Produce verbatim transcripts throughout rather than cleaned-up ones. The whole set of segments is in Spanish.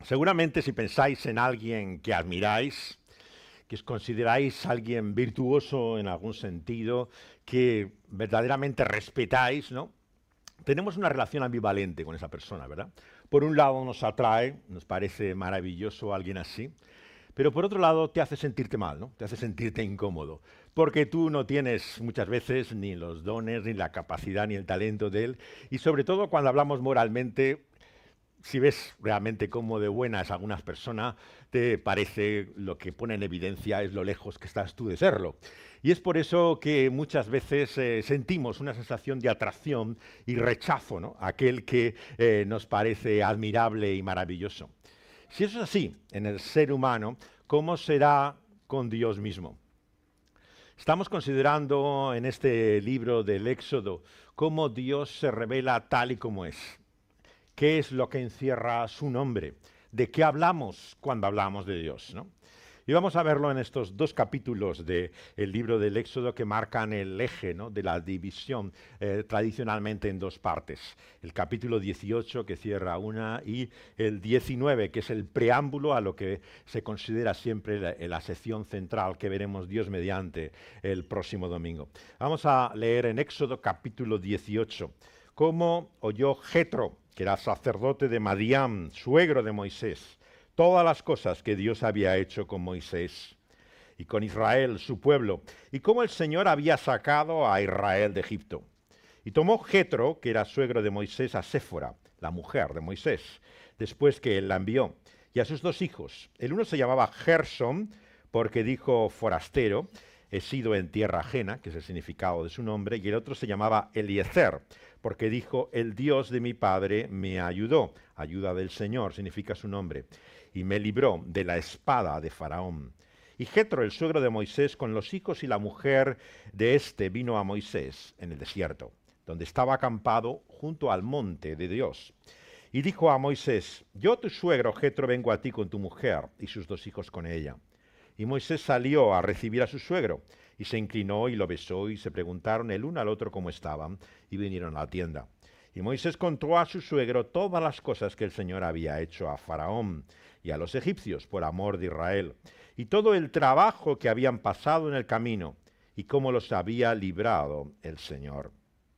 Seguramente si pensáis en alguien que admiráis, que os consideráis alguien virtuoso en algún sentido, que verdaderamente respetáis, ¿no? Tenemos una relación ambivalente con esa persona, ¿verdad? Por un lado nos atrae, nos parece maravilloso alguien así, pero por otro lado te hace sentirte mal, ¿no? Te hace sentirte incómodo, porque tú no tienes muchas veces ni los dones, ni la capacidad, ni el talento de él, y sobre todo cuando hablamos moralmente, si ves realmente cómo de buenas algunas personas, te parece lo que pone en evidencia es lo lejos que estás tú de serlo. Y es por eso que muchas veces eh, sentimos una sensación de atracción y rechazo, ¿no? A aquel que eh, nos parece admirable y maravilloso. Si eso es así en el ser humano, ¿cómo será con Dios mismo? Estamos considerando en este libro del Éxodo cómo Dios se revela tal y como es. ¿Qué es lo que encierra su nombre? ¿De qué hablamos cuando hablamos de Dios, ¿no? Y vamos a verlo en estos dos capítulos del libro del Éxodo que marcan el eje, ¿no?, de la división eh, tradicionalmente en dos partes. El capítulo dieciocho que cierra una y el diecinueve que es el preámbulo a lo que se considera siempre la, la sección central que veremos Dios mediante el próximo domingo. Vamos a leer en Éxodo capítulo dieciocho cómo oyó Jetro, que era sacerdote de Madián, suegro de Moisés, todas las cosas que Dios había hecho con Moisés y con Israel, su pueblo, y cómo el Señor había sacado a Israel de Egipto. Y tomó Jetro, que era suegro de Moisés, a Séfora, la mujer de Moisés, después que él la envió, y a sus dos hijos. El uno se llamaba Gerson, porque dijo forastero, he sido en tierra ajena, que es el significado de su nombre, y el otro se llamaba Eliezer, porque dijo, el Dios de mi padre me ayudó. Ayuda del Señor significa su nombre. Y me libró de la espada de Faraón. Y Jetro, el suegro de Moisés, con los hijos y la mujer de éste, vino a Moisés en el desierto, donde estaba acampado junto al monte de Dios. Y dijo a Moisés, yo tu suegro Jetro vengo a ti con tu mujer y sus dos hijos con ella. Y Moisés salió a recibir a su suegro, y se inclinó y lo besó, y se preguntaron el uno al otro cómo estaban, y vinieron a la tienda. Y Moisés contó a su suegro todas las cosas que el Señor había hecho a Faraón y a los egipcios por amor de Israel, y todo el trabajo que habían pasado en el camino, y cómo los había librado el Señor.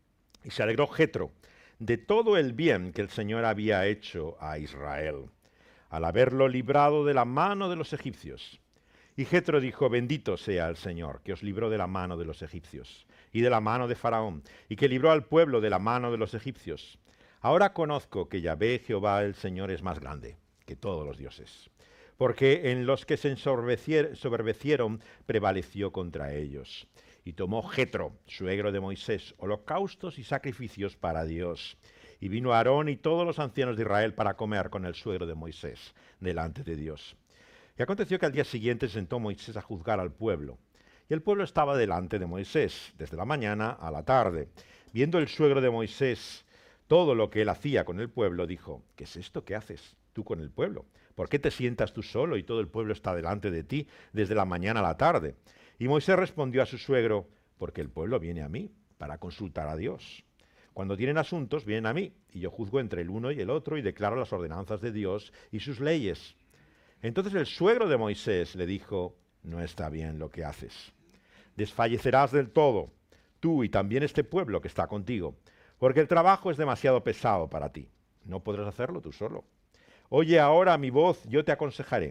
Y se alegró Jetro de todo el bien que el Señor había hecho a Israel, al haberlo librado de la mano de los egipcios. Y Jetro dijo, bendito sea el Señor, que os libró de la mano de los egipcios, y de la mano de Faraón, y que libró al pueblo de la mano de los egipcios. Ahora conozco que Yahvé, Jehová el Señor, es más grande que todos los dioses, porque en los que se ensoberbecieron prevaleció contra ellos. Y tomó Jetro, suegro de Moisés, holocaustos y sacrificios para Dios. Y vino Aarón y todos los ancianos de Israel para comer con el suegro de Moisés delante de Dios. Y aconteció que al día siguiente se sentó Moisés a juzgar al pueblo. Y el pueblo estaba delante de Moisés, desde la mañana a la tarde. Viendo el suegro de Moisés todo lo que él hacía con el pueblo, dijo, ¿qué es esto que haces tú con el pueblo? ¿Por qué te sientas tú solo y todo el pueblo está delante de ti desde la mañana a la tarde? Y Moisés respondió a su suegro, porque el pueblo viene a mí para consultar a Dios. Cuando tienen asuntos, vienen a mí, y yo juzgo entre el uno y el otro y declaro las ordenanzas de Dios y sus leyes. Entonces el suegro de Moisés le dijo, no está bien lo que haces. Desfallecerás del todo, tú y también este pueblo que está contigo, porque el trabajo es demasiado pesado para ti. No podrás hacerlo tú solo. Oye ahora mi voz, yo te aconsejaré,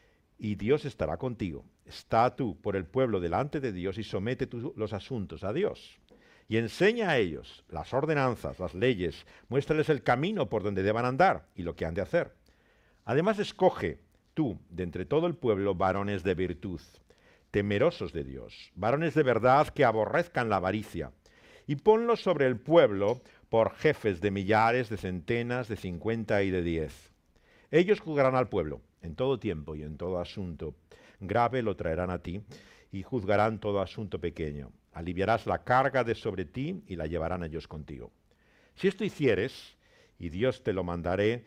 y Dios estará contigo. Está tú por el pueblo delante de Dios y somete tú los asuntos a Dios. Y enseña a ellos las ordenanzas, las leyes, muéstrales el camino por donde deban andar y lo que han de hacer. Además escoge tú, de entre todo el pueblo, varones de virtud, temerosos de Dios, varones de verdad que aborrezcan la avaricia, y ponlos sobre el pueblo por jefes de millares, de centenas, de cincuenta y de diez. Ellos juzgarán al pueblo en todo tiempo y en todo asunto grave lo traerán a ti, y juzgarán todo asunto pequeño. Aliviarás la carga de sobre ti y la llevarán ellos contigo. Si esto hicieres, y Dios te lo mandaré,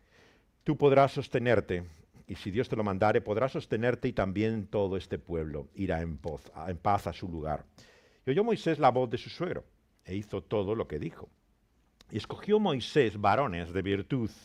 tú podrás sostenerte. Y si Dios te lo mandare, podrás sostenerte y también todo este pueblo irá en, paz, en paz a su lugar. Y oyó Moisés la voz de su suegro, e hizo todo lo que dijo. Y escogió Moisés varones de virtud,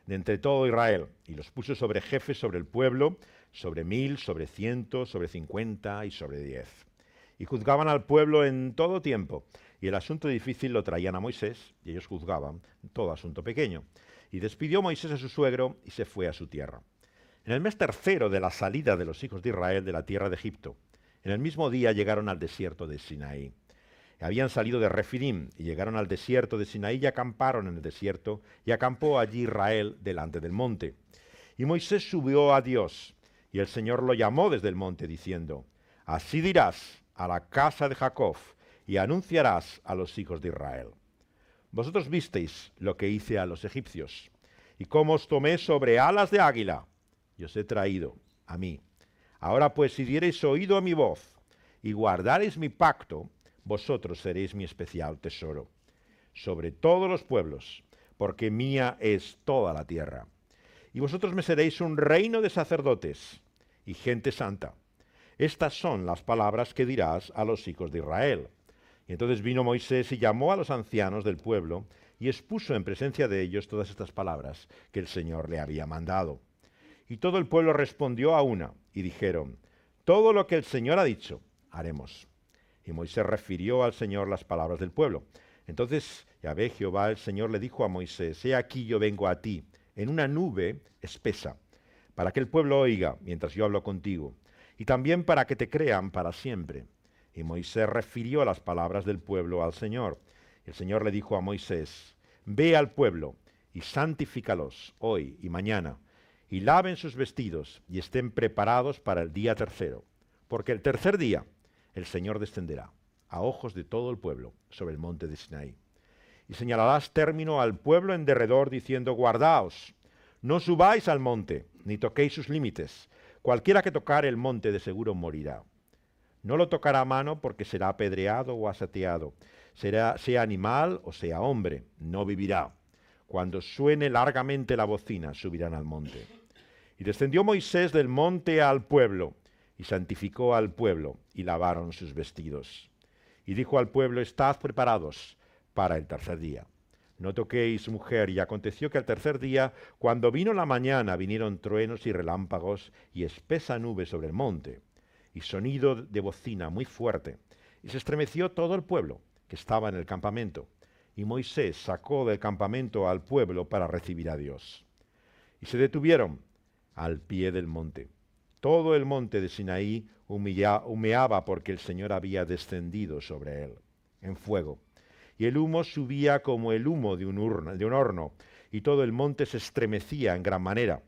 de entre todo Israel, y los puso sobre jefes sobre el pueblo, sobre mil, sobre ciento, sobre cincuenta y sobre diez. Y juzgaban al pueblo en todo tiempo, y el asunto difícil lo traían a Moisés, y ellos juzgaban todo asunto pequeño. Y despidió Moisés a su suegro y se fue a su tierra. En el mes tercero de la salida de los hijos de Israel de la tierra de Egipto, en el mismo día llegaron al desierto de Sinaí. Habían salido de Refidim y llegaron al desierto de Sinaí y acamparon en el desierto, y acampó allí Israel delante del monte. Y Moisés subió a Dios, y el Señor lo llamó desde el monte, diciendo: Así dirás a la casa de Jacob, y anunciarás a los hijos de Israel: Vosotros visteis lo que hice a los egipcios, y cómo os tomé sobre alas de águila, y os he traído a mí. Ahora pues, si diereis oído a mi voz, y guardareis mi pacto, vosotros seréis mi especial tesoro sobre todos los pueblos, porque mía es toda la tierra. Y vosotros me seréis un reino de sacerdotes y gente santa. Estas son las palabras que dirás a los hijos de Israel. Y entonces vino Moisés y llamó a los ancianos del pueblo y expuso en presencia de ellos todas estas palabras que el Señor le había mandado. Y todo el pueblo respondió a una y dijeron: todo lo que el Señor ha dicho, haremos. Y Moisés refirió al Señor las palabras del pueblo. Entonces Yahvé Jehová el Señor le dijo a Moisés: he aquí yo vengo a ti en una nube espesa, para que el pueblo oiga mientras yo hablo contigo, y también para que te crean para siempre. Y Moisés refirió las palabras del pueblo al Señor. Y el Señor le dijo a Moisés: ve al pueblo y santifícalos hoy y mañana, y laven sus vestidos y estén preparados para el día tercero, porque el tercer día el Señor descenderá a ojos de todo el pueblo sobre el monte de Sinaí. Y señalarás término al pueblo en derredor, diciendo: guardaos, no subáis al monte, ni toquéis sus límites. Cualquiera que tocare el monte de seguro morirá. No lo tocará a mano, porque será apedreado o asateado. Será, sea animal o sea hombre, no vivirá. Cuando suene largamente la bocina, subirán al monte. Y descendió Moisés del monte al pueblo, y santificó al pueblo, y lavaron sus vestidos. Y dijo al pueblo: estad preparados para el tercer día. No toquéis mujer. Y aconteció que al tercer día, cuando vino la mañana, vinieron truenos y relámpagos, y espesa nube sobre el monte, y sonido de bocina muy fuerte. Y se estremeció todo el pueblo que estaba en el campamento. Y Moisés sacó del campamento al pueblo para recibir a Dios. Y se detuvieron al pie del monte. Todo el monte de Sinaí humilla, humeaba, porque el Señor había descendido sobre él en fuego. Y el humo subía como el humo de un, urna, de un horno, y todo el monte se estremecía en gran manera.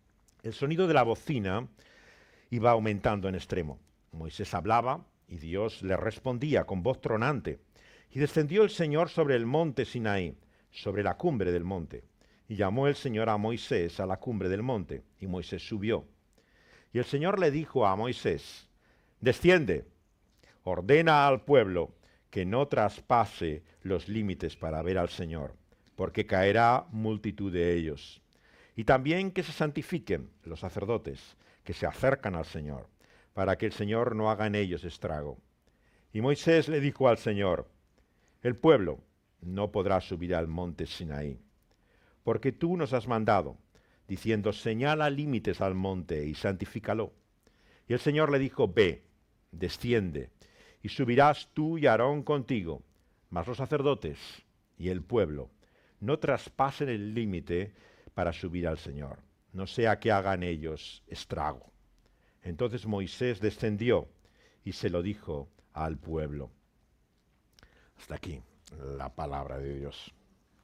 El sonido de la bocina iba aumentando en extremo. Moisés hablaba, y Dios le respondía con voz tronante. Y descendió el Señor sobre el monte Sinaí, sobre la cumbre del monte. Y llamó el Señor a Moisés a la cumbre del monte, y Moisés subió. Y el Señor le dijo a Moisés: desciende, ordena al pueblo que no traspase los límites para ver al Señor, porque caerá multitud de ellos. Y también que se santifiquen los sacerdotes que se acercan al Señor, para que el Señor no haga en ellos estrago. Y Moisés le dijo al Señor: el pueblo no podrá subir al monte Sinaí, porque tú nos has mandado, diciendo: señala límites al monte y santifícalo. Y el Señor le dijo: ve, desciende, y subirás tú y Aarón contigo, mas los sacerdotes y el pueblo no traspasen el límite para subir al Señor, no sea que hagan ellos estrago. Entonces Moisés descendió y se lo dijo al pueblo. Hasta aquí la palabra de Dios.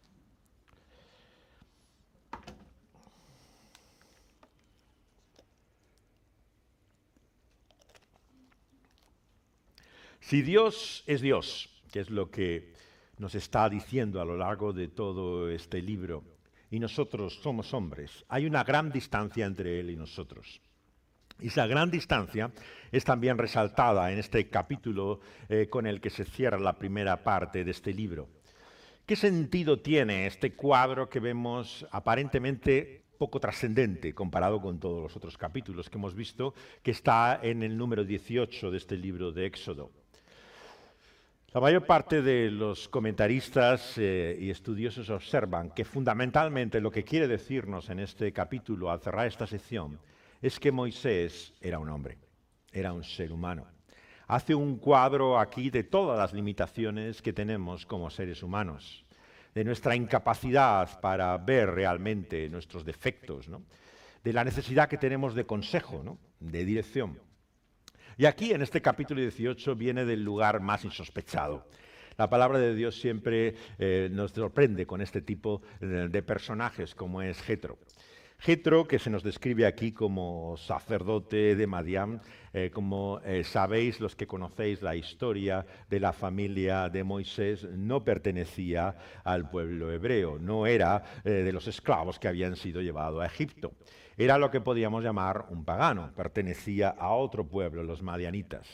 Si Dios es Dios, que es lo que nos está diciendo a lo largo de todo este libro, y nosotros somos hombres, hay una gran distancia entre Él y nosotros. Y esa gran distancia es también resaltada en este capítulo eh, con el que se cierra la primera parte de este libro. ¿Qué sentido tiene este cuadro que vemos aparentemente poco trascendente comparado con todos los otros capítulos que hemos visto, que está en el número dieciocho de este libro de Éxodo? La mayor parte de los comentaristas eh, y estudiosos observan que fundamentalmente lo que quiere decirnos en este capítulo al cerrar esta sección es que Moisés era un hombre, era un ser humano. Hace un cuadro aquí de todas las limitaciones que tenemos como seres humanos, de nuestra incapacidad para ver realmente nuestros defectos, ¿no? De la necesidad que tenemos de consejo, ¿no? De dirección. Y aquí, en este capítulo dieciocho, viene del lugar más insospechado. La palabra de Dios siempre eh, nos sorprende con este tipo eh, de personajes, como es Jetro. Jetro, que se nos describe aquí como sacerdote de Madián, eh, como eh, sabéis los que conocéis la historia de la familia de Moisés, no pertenecía al pueblo hebreo, no era eh, de los esclavos que habían sido llevados a Egipto. Era lo que podíamos llamar un pagano, pertenecía a otro pueblo, los madianitas.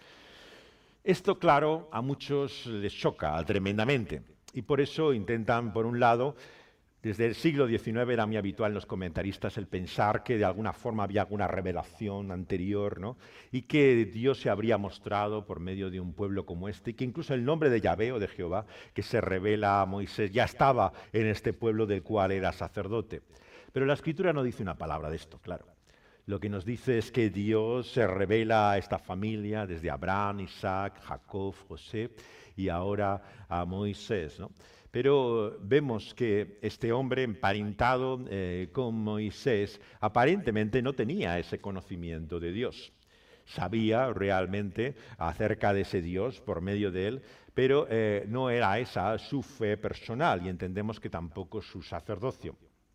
Esto, claro, a muchos les choca tremendamente y por eso intentan, por un lado, desde el siglo diecinueve era muy habitual en los comentaristas el pensar que de alguna forma había alguna revelación anterior, ¿no? Y que Dios se habría mostrado por medio de un pueblo como este, y que incluso el nombre de Yahvé o de Jehová, que se revela a Moisés, ya estaba en este pueblo del cual era sacerdote. Pero la Escritura no dice una palabra de esto, claro. Lo que nos dice es que Dios se revela a esta familia desde Abraham, Isaac, Jacob, José y ahora a Moisés, ¿no? Pero vemos que este hombre emparentado eh, con Moisés aparentemente no tenía ese conocimiento de Dios. Sabía realmente acerca de ese Dios por medio de él, pero eh, no era esa su fe personal y entendemos que tampoco su sacerdocio.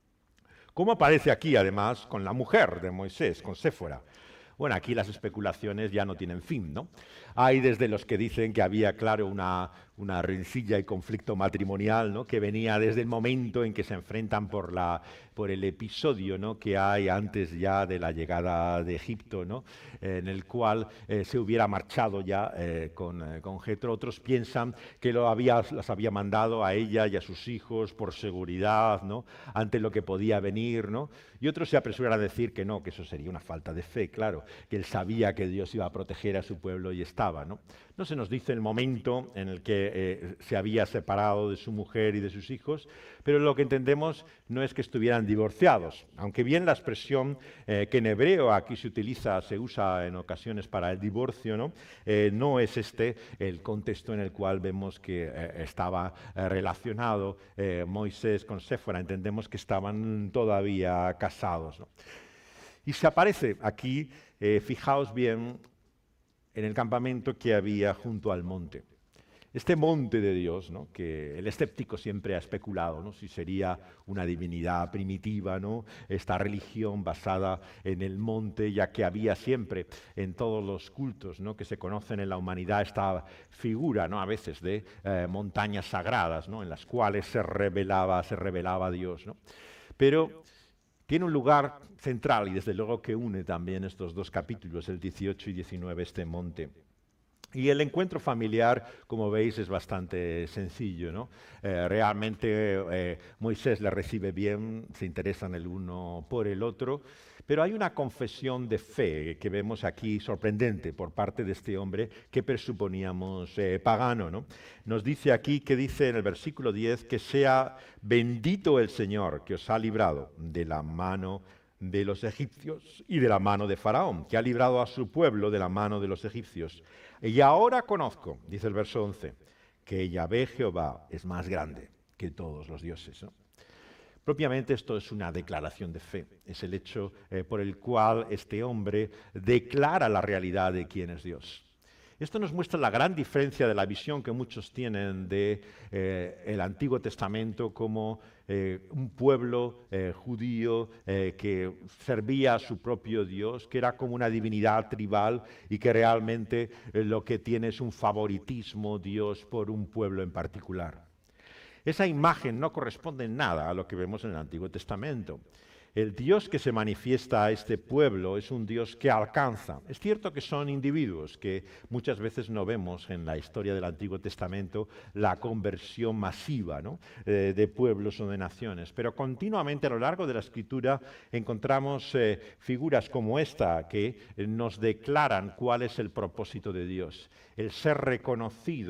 ¿Cómo aparece aquí, además, con la mujer de Moisés, con Séfora? Bueno, aquí las especulaciones ya no tienen fin, ¿no? Hay desde los que dicen que había, claro, una, una rencilla y conflicto matrimonial, ¿no? Que venía desde el momento en que se enfrentan por, la, por el episodio, ¿no? Que hay antes ya de la llegada de Egipto, ¿no? Eh, en el cual eh, se hubiera marchado ya eh, con, eh, con Jetro. Otros piensan que lo había, las había mandado a ella y a sus hijos por seguridad, ¿no? Ante lo que podía venir, ¿no? Y otros se apresuran a decir que no, que eso sería una falta de fe, claro, que él sabía que Dios iba a proteger a su pueblo y estaba, ¿no? No se nos dice el momento en el que eh, se había separado de su mujer y de sus hijos, pero lo que entendemos no es que estuvieran divorciados, aunque bien la expresión eh, que en hebreo aquí se utiliza, se usa en ocasiones para el divorcio, ¿no? Eh, no es este el contexto en el cual vemos que eh, estaba eh, relacionado eh, Moisés con Séfora, entendemos que estaban todavía casados, ¿no? Y se aparece aquí, eh, fijaos bien, en el campamento que había junto al monte. Este monte de Dios, ¿no? Que el escéptico siempre ha especulado, ¿no? Si sería una divinidad primitiva, ¿no? Esta religión basada en el monte, ya que había siempre en todos los cultos, ¿no? Que se conocen en la humanidad esta figura, ¿no? A veces de eh, montañas sagradas, ¿no? En las cuales se revelaba, se revelaba Dios, ¿no? Pero tiene un lugar central y desde luego que une también estos dos capítulos, el dieciocho y diecinueve, este monte. Y el encuentro familiar, como veis, es bastante sencillo, ¿no? Eh, realmente eh, Moisés le recibe bien, se interesan el uno por el otro, pero hay una confesión de fe que vemos aquí sorprendente por parte de este hombre que presuponíamos eh, pagano, ¿no? Nos dice aquí, que dice en el versículo diez, que sea bendito el Señor que os ha librado de la mano de los egipcios y de la mano de Faraón, que ha librado a su pueblo de la mano de los egipcios. Y ahora conozco, dice el verso once, que Yahvé Jehová es más grande que todos los dioses, ¿no? Propiamente esto es una declaración de fe, es el hecho eh, por el cual este hombre declara la realidad de quién es Dios. Esto nos muestra la gran diferencia de la visión que muchos tienen de eh, el Antiguo Testamento como eh, un pueblo eh, judío eh, que servía a su propio Dios, que era como una divinidad tribal y que realmente eh, lo que tiene es un favoritismo Dios por un pueblo en particular. Esa imagen no corresponde en nada a lo que vemos en el Antiguo Testamento. El Dios que se manifiesta a este pueblo es un Dios que alcanza. Es cierto que son individuos, que muchas veces no vemos en la historia del Antiguo Testamento la conversión masiva, ¿no? eh, de pueblos o de naciones, pero continuamente a lo largo de la Escritura encontramos eh, figuras como esta que eh, nos declaran cuál es el propósito de Dios, el ser reconocido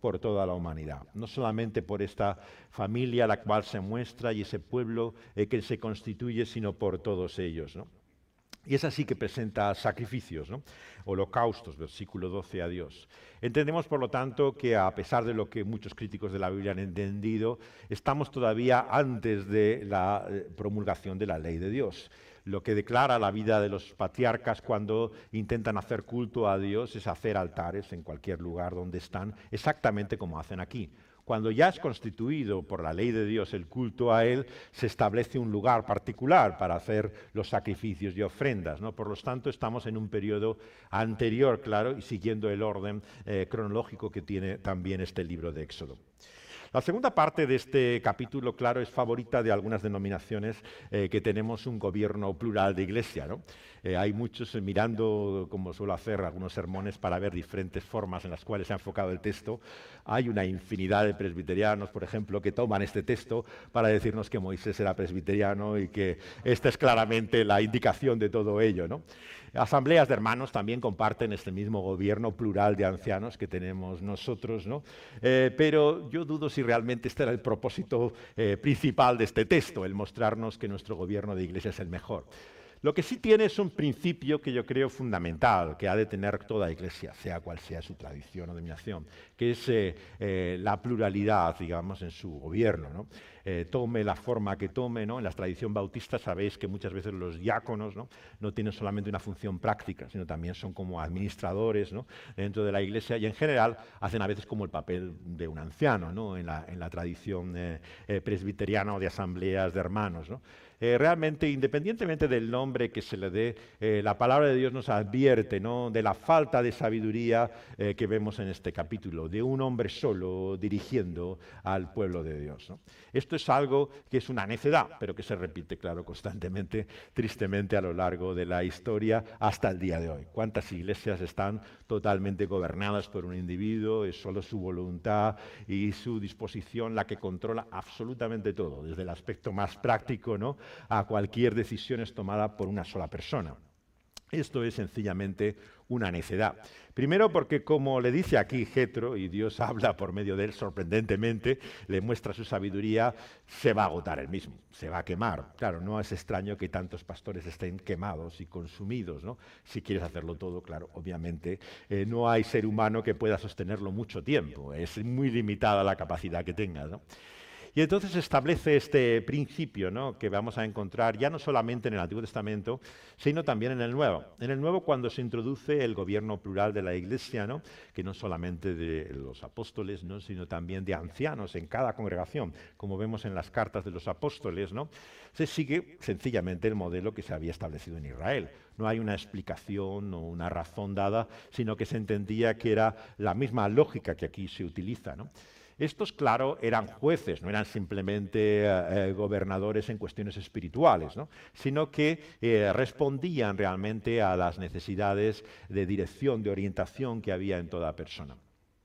por toda la humanidad. No solamente por esta familia a la cual se muestra y ese pueblo eh, que se constituye, sino por todos ellos, ¿no? Y es así que presenta sacrificios, ¿no? Holocaustos, versículo doce a Dios. Entendemos, por lo tanto, que a pesar de lo que muchos críticos de la Biblia han entendido, estamos todavía antes de la eh, promulgación de la ley de Dios. Lo que declara la vida de los patriarcas cuando intentan hacer culto a Dios es hacer altares en cualquier lugar donde están, exactamente como hacen aquí. Cuando ya es constituido por la ley de Dios el culto a Él, se establece un lugar particular para hacer los sacrificios y ofrendas, ¿no? Por lo tanto, estamos en un periodo anterior, claro, y siguiendo el orden eh, cronológico que tiene también este libro de Éxodo. La segunda parte de este capítulo, claro, es favorita de algunas denominaciones eh, que tenemos un gobierno plural de iglesia, ¿no? Eh, hay muchos eh, mirando, como suelo hacer, algunos sermones para ver diferentes formas en las cuales se ha enfocado el texto. Hay una infinidad de presbiterianos, por ejemplo, que toman este texto para decirnos que Moisés era presbiteriano y que esta es claramente la indicación de todo ello, ¿no? Asambleas de hermanos también comparten este mismo gobierno plural de ancianos que tenemos nosotros, ¿no? Eh, pero yo dudo si realmente este era el propósito eh, principal de este texto, el mostrarnos que nuestro gobierno de iglesia es el mejor. Lo que sí tiene es un principio que yo creo fundamental, que ha de tener toda iglesia, sea cual sea su tradición o denominación, que es eh, eh, la pluralidad, digamos, en su gobierno, ¿no? Eh, tome la forma que tome, ¿no? En la tradición bautista sabéis que muchas veces los diáconos, ¿no? No tienen solamente una función práctica, sino también son como administradores, ¿no? Dentro de la iglesia, y en general hacen a veces como el papel de un anciano, ¿no? En la, en la tradición eh, eh, presbiteriana o de asambleas de hermanos, ¿no? Eh, realmente, independientemente del nombre que se le dé, eh, la palabra de Dios nos advierte, ¿no? De la falta de sabiduría eh, que vemos en este capítulo, de un hombre solo dirigiendo al pueblo de Dios, ¿no? Esto es algo que es una necedad, pero que se repite, claro, constantemente, tristemente a lo largo de la historia hasta el día de hoy. ¿Cuántas iglesias están totalmente gobernadas por un individuo? Es solo su voluntad y su disposición la que controla absolutamente todo, desde el aspecto más práctico, ¿no? A cualquier decisión es tomada por una sola persona. Esto es sencillamente una necedad. Primero porque, como le dice aquí Jetro, y Dios habla por medio de él sorprendentemente, le muestra su sabiduría, se va a agotar él mismo, se va a quemar. Claro, no es extraño que tantos pastores estén quemados y consumidos, ¿no? Si quieres hacerlo todo, claro, obviamente eh, no hay ser humano que pueda sostenerlo mucho tiempo, es muy limitada la capacidad que tengas, ¿no? Y entonces establece este principio, ¿no? Que vamos a encontrar ya no solamente en el Antiguo Testamento, sino también en el Nuevo. En el Nuevo, cuando se introduce el gobierno plural de la Iglesia, ¿no? Que no solamente de los apóstoles, ¿no? Sino también de ancianos en cada congregación, como vemos en las cartas de los apóstoles, ¿no? Se sigue sencillamente el modelo que se había establecido en Israel. No hay una explicación o una razón dada, sino que se entendía que era la misma lógica que aquí se utiliza, ¿no? Estos, claro, eran jueces, no eran simplemente eh, gobernadores en cuestiones espirituales, ¿no? Sino que eh, respondían realmente a las necesidades de dirección, de orientación que había en toda persona.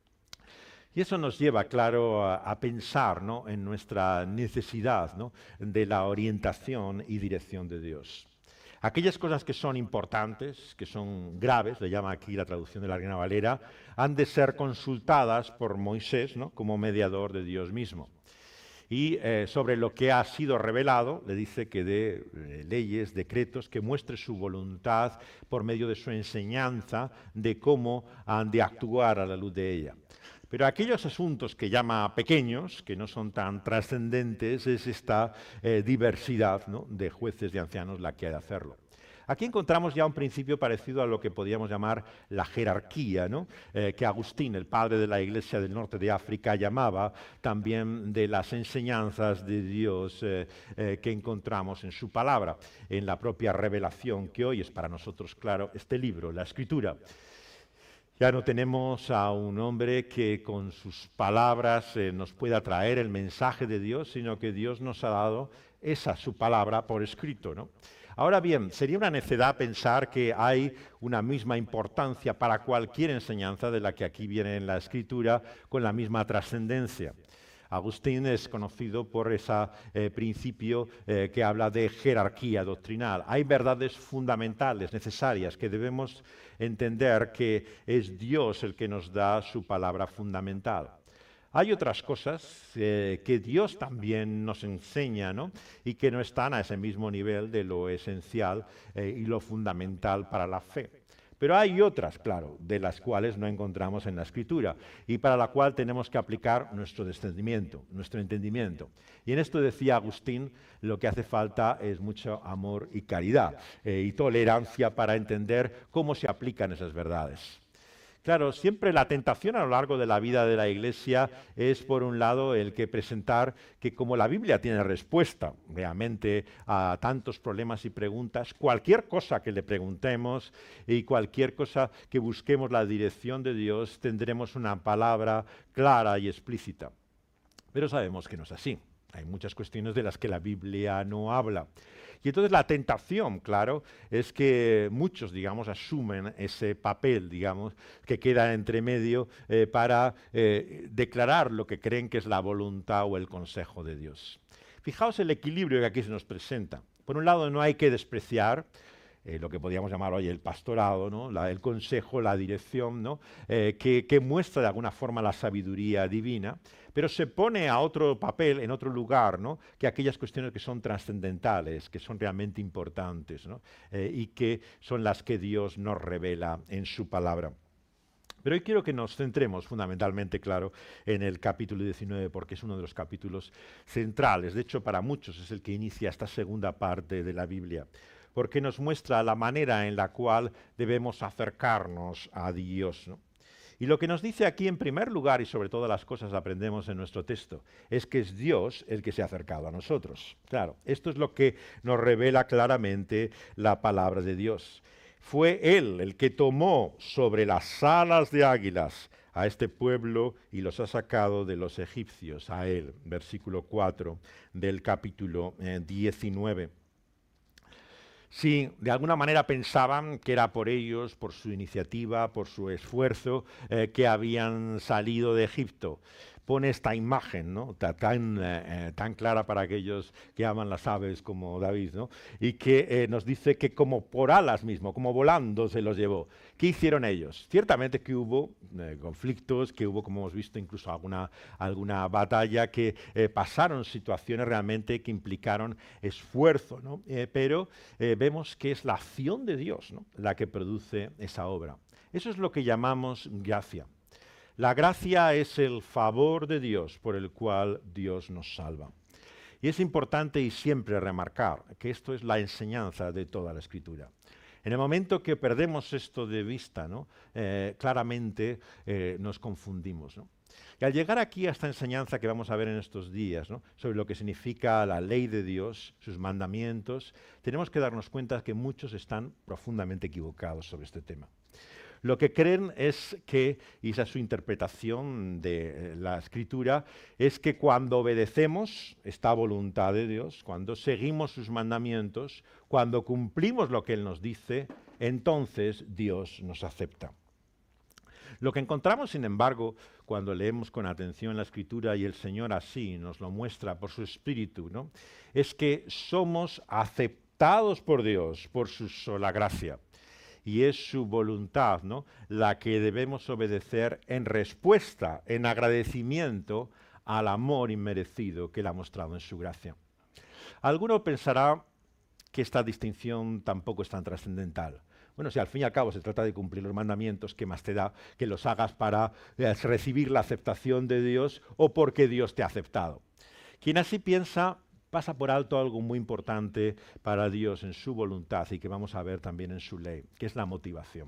Y eso nos lleva, claro, a, a pensar, ¿no? En nuestra necesidad, ¿no? De la orientación y dirección de Dios. Aquellas cosas que son importantes, que son graves, le llama aquí la traducción de la Reina Valera, han de ser consultadas por Moisés, ¿no? Como mediador de Dios mismo. Y eh, sobre lo que ha sido revelado, le dice que dé eh, leyes, decretos, que muestre su voluntad por medio de su enseñanza de cómo han de actuar a la luz de ella. Pero aquellos asuntos que llama pequeños, que no son tan trascendentes, es esta eh, diversidad, ¿no? De jueces y ancianos la que ha de hacerlo. Aquí encontramos ya un principio parecido a lo que podríamos llamar la jerarquía, ¿no? Eh, que Agustín, el padre de la Iglesia del norte de África, llamaba también de las enseñanzas de Dios eh, eh, que encontramos en su palabra, en la propia revelación que hoy es para nosotros, claro, este libro, la Escritura. Ya no tenemos a un hombre que con sus palabras eh, nos pueda traer el mensaje de Dios, sino que Dios nos ha dado esa su palabra por escrito, ¿no? Ahora bien, sería una necedad pensar que hay una misma importancia para cualquier enseñanza de la que aquí viene en la Escritura con la misma trascendencia. Agustín es conocido por ese eh, principio eh, que habla de jerarquía doctrinal. Hay verdades fundamentales, necesarias, que debemos entender que es Dios el que nos da su palabra fundamental. Hay otras cosas eh, que Dios también nos enseña, ¿no? Y que no están a ese mismo nivel de lo esencial eh, y lo fundamental para la fe. Pero hay otras, claro, de las cuales no encontramos en la Escritura y para la cual tenemos que aplicar nuestro discernimiento, nuestro entendimiento. Y en esto decía Agustín, lo que hace falta es mucho amor y caridad eh, y tolerancia para entender cómo se aplican esas verdades. Claro, siempre la tentación a lo largo de la vida de la Iglesia es, por un lado, el que presentar que como la Biblia tiene respuesta realmente a tantos problemas y preguntas, cualquier cosa que le preguntemos y cualquier cosa que busquemos la dirección de Dios, tendremos una palabra clara y explícita. Pero sabemos que no es así. Hay muchas cuestiones de las que la Biblia no habla. Y entonces la tentación, claro, es que muchos, digamos, asumen ese papel, digamos, que queda entre medio eh, para eh, declarar lo que creen que es la voluntad o el consejo de Dios. Fijaos el equilibrio que aquí se nos presenta. Por un lado, no hay que despreciar Eh, lo que podríamos llamar hoy el pastorado, ¿no? la, el consejo, la dirección, ¿no? eh, que, que muestra de alguna forma la sabiduría divina, pero se pone a otro papel, en otro lugar, ¿no? que aquellas cuestiones que son trascendentales, que son realmente importantes, ¿no? eh, y que son las que Dios nos revela en su palabra. Pero hoy quiero que nos centremos fundamentalmente, claro, en el capítulo diecinueve, porque es uno de los capítulos centrales. De hecho, para muchos es el que inicia esta segunda parte de la Biblia, porque nos muestra la manera en la cual debemos acercarnos a Dios, ¿no? Y lo que nos dice aquí, en primer lugar, y sobre todas las cosas aprendemos en nuestro texto, es que es Dios el que se ha acercado a nosotros. Claro, esto es lo que nos revela claramente la palabra de Dios. Fue Él el que tomó sobre las alas de águilas a este pueblo y los ha sacado de los egipcios, a Él, versículo cuatro del capítulo eh, diecinueve. Si de alguna manera pensaban que era por ellos, por su iniciativa, por su esfuerzo, eh, que habían salido de Egipto. Pone esta imagen, ¿no? tan, eh, tan clara para aquellos que aman las aves como David, ¿no? Y que eh, nos dice que como por alas mismo, como volando se los llevó. ¿Qué hicieron ellos? Ciertamente que hubo eh, conflictos, que hubo, como hemos visto, incluso alguna, alguna batalla, que eh, pasaron situaciones realmente que implicaron esfuerzo, ¿no? Eh, pero eh, vemos que es la acción de Dios, ¿no? la que produce esa obra. Eso es lo que llamamos gracia. La gracia es el favor de Dios por el cual Dios nos salva. Y es importante y siempre remarcar que esto es la enseñanza de toda la Escritura. En el momento que perdemos esto de vista, ¿no? eh, claramente eh, nos confundimos, ¿no? Y al llegar aquí a esta enseñanza que vamos a ver en estos días, ¿no? sobre lo que significa la ley de Dios, sus mandamientos, tenemos que darnos cuenta que muchos están profundamente equivocados sobre este tema. Lo que creen es que, y esa es su interpretación de la Escritura, es que cuando obedecemos esta voluntad de Dios, cuando seguimos sus mandamientos, cuando cumplimos lo que Él nos dice, entonces Dios nos acepta. Lo que encontramos, sin embargo, cuando leemos con atención la Escritura, y el Señor así nos lo muestra por su Espíritu, ¿no? es que somos aceptados por Dios, por su sola gracia. Y es su voluntad, ¿no? la que debemos obedecer en respuesta, en agradecimiento al amor inmerecido que Él ha mostrado en su gracia. Alguno pensará que esta distinción tampoco es tan trascendental. Bueno, si al fin y al cabo se trata de cumplir los mandamientos, ¿qué más te da que los hagas para eh, recibir la aceptación de Dios o porque Dios te ha aceptado? Quien así piensa pasa por alto algo muy importante para Dios en su voluntad y que vamos a ver también en su ley, que es la motivación.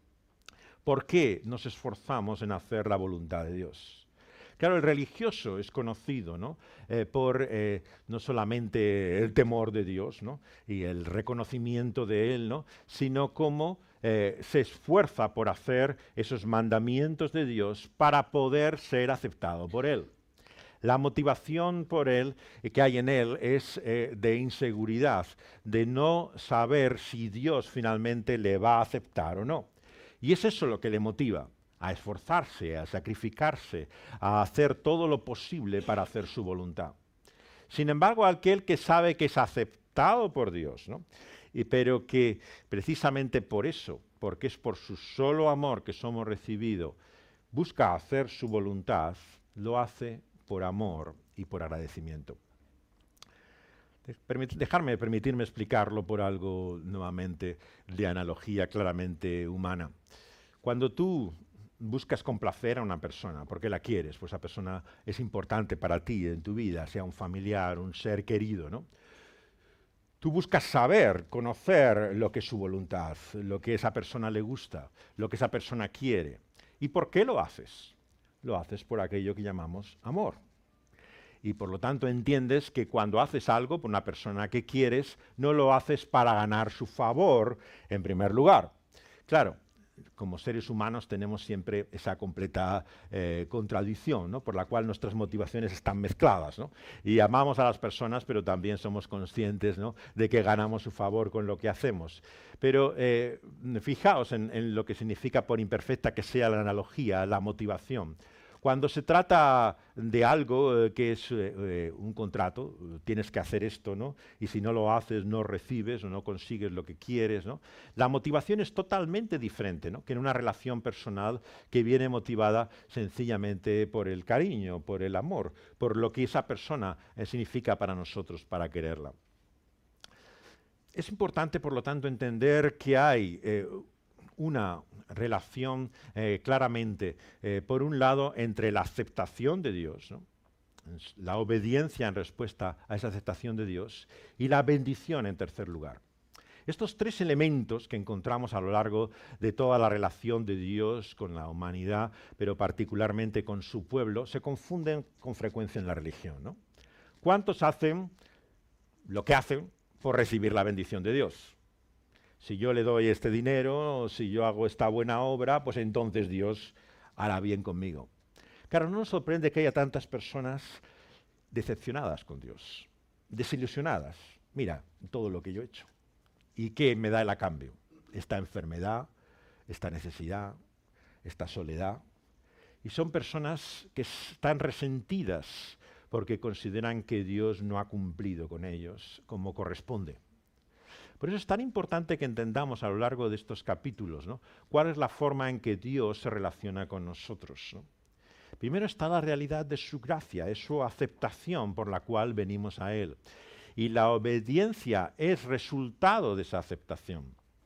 ¿Por qué nos esforzamos en hacer la voluntad de Dios? Claro, el religioso es conocido, ¿no? Eh, por eh, no solamente el temor de Dios, ¿no? y el reconocimiento de Él, ¿no? sino como eh, se esfuerza por hacer esos mandamientos de Dios para poder ser aceptado por Él. La motivación por él, eh, que hay en él es eh, de inseguridad, de no saber si Dios finalmente le va a aceptar o no. Y es eso lo que le motiva, a esforzarse, a sacrificarse, a hacer todo lo posible para hacer su voluntad. Sin embargo, aquel que sabe que es aceptado por Dios, ¿no? y, pero que precisamente por eso, porque es por su solo amor que somos recibidos, busca hacer su voluntad, lo hace por amor y por agradecimiento. Dejarme, permitirme explicarlo por algo nuevamente de analogía claramente humana. Cuando tú buscas complacer a una persona, porque la quieres, pues esa persona es importante para ti en tu vida, sea un familiar, un ser querido, ¿no? Tú buscas saber, conocer lo que es su voluntad, lo que a esa persona le gusta, lo que esa persona quiere. ¿Y por qué lo haces? Lo haces por aquello que llamamos amor. Y por lo tanto entiendes que cuando haces algo por una persona que quieres, no lo haces para ganar su favor en primer lugar. Claro, como seres humanos tenemos siempre esa completa eh, contradicción, ¿no? Por la cual nuestras motivaciones están mezcladas, ¿no? Y amamos a las personas, pero también somos conscientes, ¿no?, de que ganamos su favor con lo que hacemos. Pero eh, fijaos en, en lo que significa, por imperfecta que sea la analogía, la motivación. Cuando se trata de algo eh, que es eh, un contrato, eh, tienes que hacer esto, ¿no? Y si no lo haces, no recibes o no consigues lo que quieres, ¿no? La motivación es totalmente diferente, ¿no?, que en una relación personal que viene motivada sencillamente por el cariño, por el amor, por lo que esa persona eh, significa para nosotros, para quererla. Es importante, por lo tanto, entender que hay eh, una relación eh, claramente, eh, por un lado, entre la aceptación de Dios, ¿no?, la obediencia en respuesta a esa aceptación de Dios, y la bendición en tercer lugar. Estos tres elementos que encontramos a lo largo de toda la relación de Dios con la humanidad, pero particularmente con su pueblo, se confunden con frecuencia en la religión, ¿no? ¿Cuántos hacen lo que hacen por recibir la bendición de Dios? Si yo le doy este dinero, si yo hago esta buena obra, pues entonces Dios hará bien conmigo. Claro, no nos sorprende que haya tantas personas decepcionadas con Dios, desilusionadas. Mira, todo lo que yo he hecho. ¿Y qué me da él a cambio? Esta enfermedad, esta necesidad, esta soledad. Y son personas que están resentidas porque consideran que Dios no ha cumplido con ellos como corresponde. Por eso es tan importante que entendamos a lo largo de estos capítulos, ¿no?, cuál es la forma en que Dios se relaciona con nosotros, ¿no? Primero está la realidad de su gracia, es su aceptación por la cual venimos a Él. Y la obediencia es resultado de esa aceptación.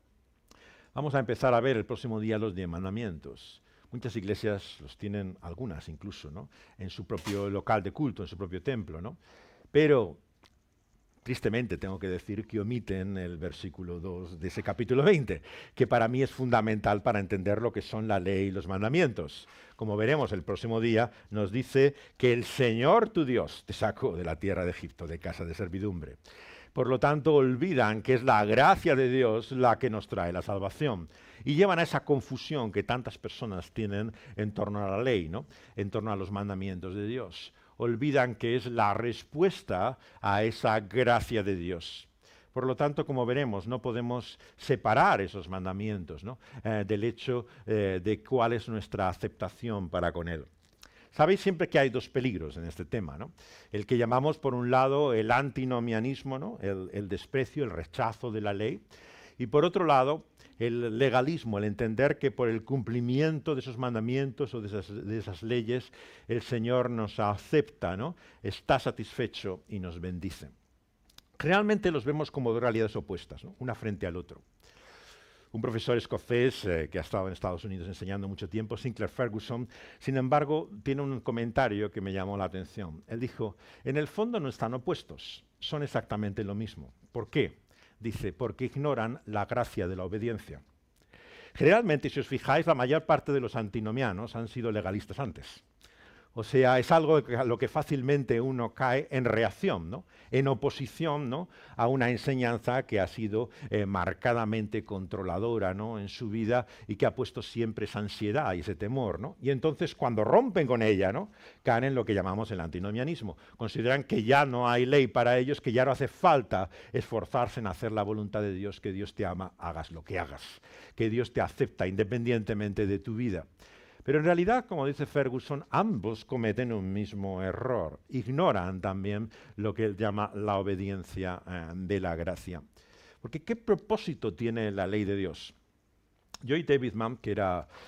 Vamos a empezar a ver el próximo día los diez mandamientos. Muchas iglesias los tienen, algunas incluso, ¿no?, en su propio local de culto, en su propio templo, ¿no? Pero tristemente tengo que decir que omiten el versículo dos de ese capítulo veinte, que para mí es fundamental para entender lo que son la ley y los mandamientos. Como veremos el próximo día, nos dice que el Señor tu Dios te sacó de la tierra de Egipto, de casa de servidumbre. Por lo tanto, olvidan que es la gracia de Dios la que nos trae la salvación. Y llevan a esa confusión que tantas personas tienen en torno a la ley, ¿no?, en torno a los mandamientos de Dios. Olvidan que es la respuesta a esa gracia de Dios. Por lo tanto, como veremos, no podemos separar esos mandamientos, ¿no?, eh, del hecho eh, de cuál es nuestra aceptación para con Él. Sabéis siempre que hay dos peligros en este tema, ¿no? El que llamamos, por un lado, el antinomianismo, ¿no?, el, el desprecio, el rechazo de la ley, y por otro lado, el legalismo, el entender que por el cumplimiento de esos mandamientos o de esas, de esas leyes, el Señor nos acepta, ¿no?, está satisfecho y nos bendice. Realmente los vemos como dos realidades opuestas, ¿no?, una frente al otro. Un profesor escocés eh, que ha estado en Estados Unidos enseñando mucho tiempo, Sinclair Ferguson, sin embargo, tiene un comentario que me llamó la atención. Él dijo, en el fondo no están opuestos, son exactamente lo mismo. ¿Por qué? Dice, porque ignoran la gracia de la obediencia. Generalmente, si os fijáis, la mayor parte de los antinomianos han sido legalistas antes. O sea, es algo a lo que fácilmente uno cae en reacción, ¿no?, en oposición, ¿no?, a una enseñanza que ha sido eh, marcadamente controladora, ¿no?, en su vida, y que ha puesto siempre esa ansiedad y ese temor, ¿no? Y entonces, cuando rompen con ella, ¿no?, caen en lo que llamamos el antinomianismo. Consideran que ya no hay ley para ellos, que ya no hace falta esforzarse en hacer la voluntad de Dios, que Dios te ama, hagas lo que hagas, que Dios te acepta independientemente de tu vida. Pero en realidad, como dice Ferguson, ambos cometen un mismo error. Ignoran también lo que él llama la obediencia eh, de la gracia. Porque ¿qué propósito tiene la ley de Dios? Joy Davidman, que era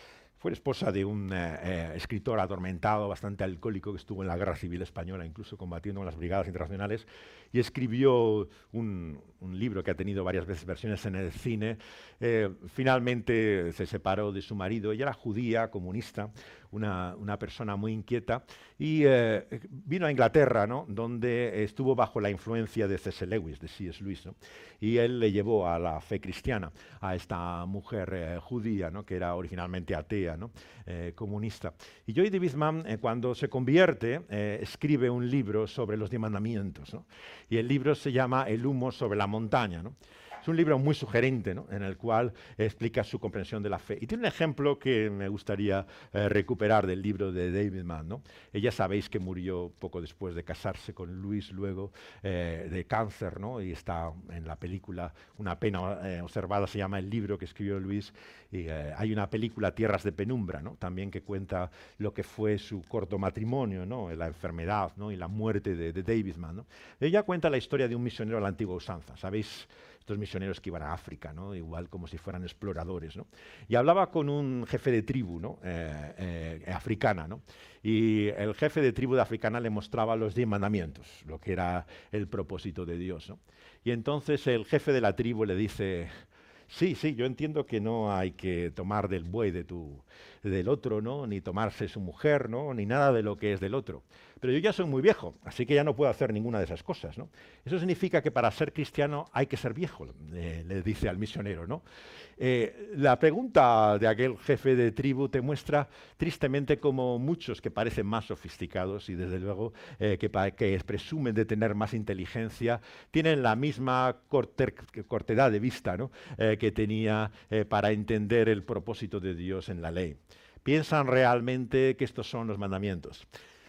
Fue esposa de un eh, eh, escritor atormentado, bastante alcohólico, que estuvo en la Guerra Civil Española, incluso combatiendo en las brigadas internacionales, y escribió un, un libro que ha tenido varias veces versiones en el cine. Eh, finalmente se separó de su marido. Ella era judía, comunista, una, una persona muy inquieta, y eh, vino a Inglaterra, ¿no?, donde estuvo bajo la influencia de C S Lewis, de C S Lewis, ¿no?, y él le llevó a la fe cristiana a esta mujer eh, judía, ¿no?, que era originalmente atea, ¿no?, eh, comunista. Y Joy David-Man, eh, cuando se convierte, eh, escribe un libro sobre los diez mandamientos, ¿no?, y el libro se llama El humo sobre la montaña, ¿no? Es un libro muy sugerente, ¿no?, en el cual explica su comprensión de la fe. Y tiene un ejemplo que me gustaría eh, recuperar del libro de David-Man, ¿no? Ella sabéis que murió poco después de casarse con Luis, luego eh, de cáncer, ¿no?, y está en la película Una pena eh, observada, se llama el libro que escribió Luis. Y eh, hay una película, Tierras de penumbra, ¿no?, también, que cuenta lo que fue su corto matrimonio, ¿no?, la enfermedad, ¿no?, y la muerte de, de David-Man, ¿no? Ella cuenta la historia de un misionero a la antigua usanza, ¿sabéis? Estos misioneros que iban a África, ¿no?, igual como si fueran exploradores, ¿no? Y hablaba con un jefe de tribu, ¿no?, eh, eh, africana, ¿no? Y el jefe de tribu de africana le mostraba los diez mandamientos, lo que era el propósito de Dios, ¿no? Y entonces el jefe de la tribu le dice: sí, sí, yo entiendo que no hay que tomar del buey de tu, del otro, ¿no?, ni tomarse su mujer, ¿no?, ni nada de lo que es del otro. Pero yo ya soy muy viejo, así que ya no puedo hacer ninguna de esas cosas, ¿no? Eso significa que para ser cristiano hay que ser viejo, eh, le dice al misionero, ¿no? Eh, la pregunta de aquel jefe de tribu te muestra tristemente como muchos que parecen más sofisticados y desde luego eh, que, que presumen de tener más inteligencia, tienen la misma corter, cortedad de vista, ¿no?, eh, que tenía eh, para entender el propósito de Dios en la ley. Piensan realmente que estos son los mandamientos.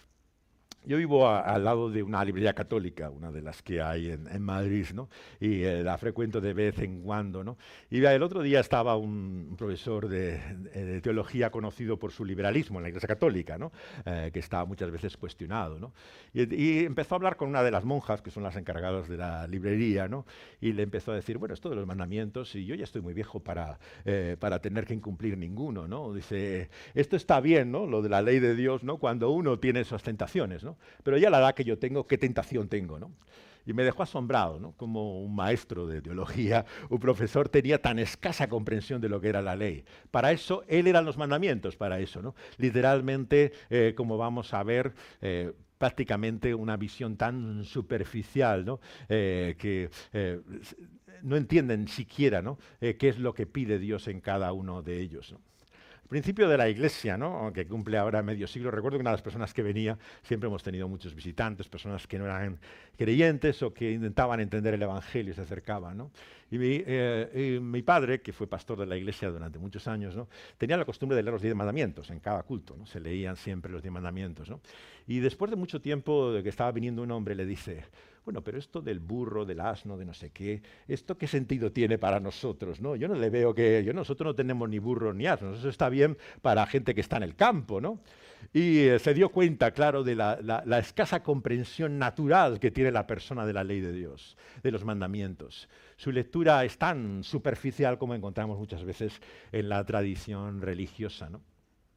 Yo vivo a, al lado de una librería católica, una de las que hay en, en Madrid, ¿no?, y eh, la frecuento de vez en cuando, ¿no? Y el otro día estaba un, un profesor de, de, de teología conocido por su liberalismo en la Iglesia Católica, ¿no?, eh, que está muchas veces cuestionado, ¿no? Y, y empezó a hablar con una de las monjas, que son las encargadas de la librería, ¿no?, y le empezó a decir: bueno, esto de los mandamientos, y yo ya estoy muy viejo para, eh, para tener que incumplir ninguno, ¿no? Dice, esto está bien, ¿no?, lo de la ley de Dios, ¿no?, cuando uno tiene esas tentaciones, ¿no? Pero ya la edad que yo tengo, ¿qué tentación tengo, ¿no? Y me dejó asombrado, ¿no?, como un maestro de teología, un profesor, tenía tan escasa comprensión de lo que era la ley. Para eso, él eran los mandamientos, para eso, ¿no? Literalmente, eh, como vamos a ver, eh, prácticamente una visión tan superficial, ¿no?, eh, que eh, no entienden siquiera, ¿no?, eh, qué es lo que pide Dios en cada uno de ellos, ¿no? Principio de la Iglesia, ¿no?, que cumple ahora medio siglo. Recuerdo que una de las personas que venía, siempre hemos tenido muchos visitantes, personas que no eran creyentes o que intentaban entender el Evangelio y se acercaban, ¿no? Y mi, eh, y mi padre, que fue pastor de la Iglesia durante muchos años, ¿no?, tenía la costumbre de leer los diez mandamientos en cada culto, ¿no? Se leían siempre los diez mandamientos, ¿no? Y después de mucho tiempo de que estaba viniendo un hombre, le dice: bueno, pero esto del burro, del asno, de no sé qué, ¿esto qué sentido tiene para nosotros, no? Yo no le veo que... Yo, nosotros no tenemos ni burro ni asnos, eso está bien para gente que está en el campo, ¿no? Y eh, se dio cuenta, claro, de la, la, la escasa comprensión natural que tiene la persona de la ley de Dios, de los mandamientos. Su lectura es tan superficial como encontramos muchas veces en la tradición religiosa, ¿no?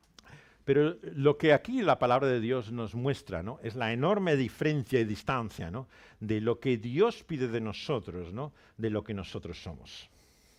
Pero lo que aquí la palabra de Dios nos muestra, ¿no?, es la enorme diferencia y distancia, ¿no?, de lo que Dios pide de nosotros, ¿no?, de lo que nosotros somos.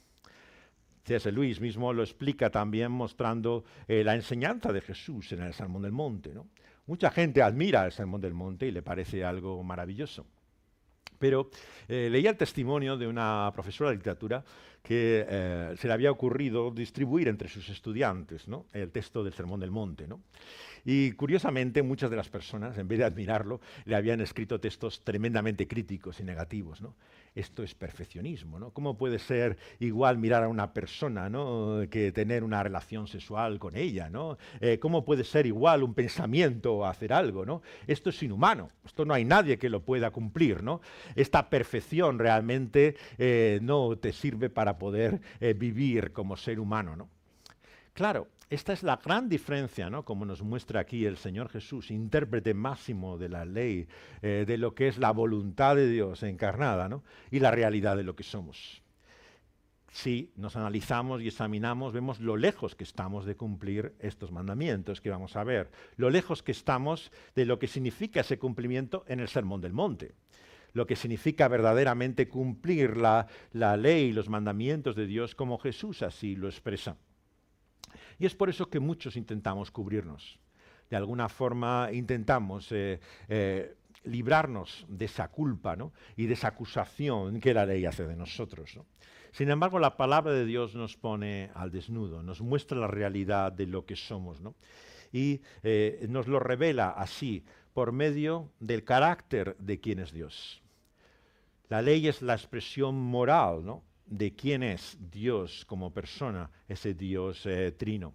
C S Lewis mismo lo explica también mostrando eh, la enseñanza de Jesús en el Sermón del Monte, ¿no? Mucha gente admira el Sermón del Monte y le parece algo maravilloso. Pero eh, leía el testimonio de una profesora de literatura que eh, se le había ocurrido distribuir entre sus estudiantes, ¿no?, el texto del Sermón del Monte, ¿no? Y curiosamente muchas de las personas, en vez de admirarlo, le habían escrito textos tremendamente críticos y negativos, ¿no? Esto es perfeccionismo, ¿no? ¿Cómo puede ser igual mirar a una persona, ¿no?, que tener una relación sexual con ella, ¿no? Eh, ¿Cómo puede ser igual un pensamiento o hacer algo, ¿no? Esto es inhumano, esto no hay nadie que lo pueda cumplir, ¿no? Esta perfección realmente eh, no te sirve para poder eh, vivir como ser humano, ¿no? Claro, esta es la gran diferencia, ¿no?, como nos muestra aquí el Señor Jesús, intérprete máximo de la ley, eh, de lo que es la voluntad de Dios encarnada, ¿no?, y la realidad de lo que somos. si nos analizamos y examinamos, vemos lo lejos que estamos de cumplir estos mandamientos que vamos a ver, lo lejos que estamos de lo que significa ese cumplimiento en el Sermón del Monte, lo que significa verdaderamente cumplir la, la ley y los mandamientos de Dios como Jesús así lo expresa. Y es por eso que muchos intentamos cubrirnos. De alguna forma intentamos eh, eh, librarnos de esa culpa, ¿no?, y de esa acusación que la ley hace de nosotros, ¿no? Sin embargo, la palabra de Dios nos pone al desnudo, nos muestra la realidad de lo que somos, ¿no? Y eh, nos lo revela así, por medio del carácter de quién es Dios. La ley es la expresión moral, ¿no?, de quién es Dios como persona, ese Dios eh, trino.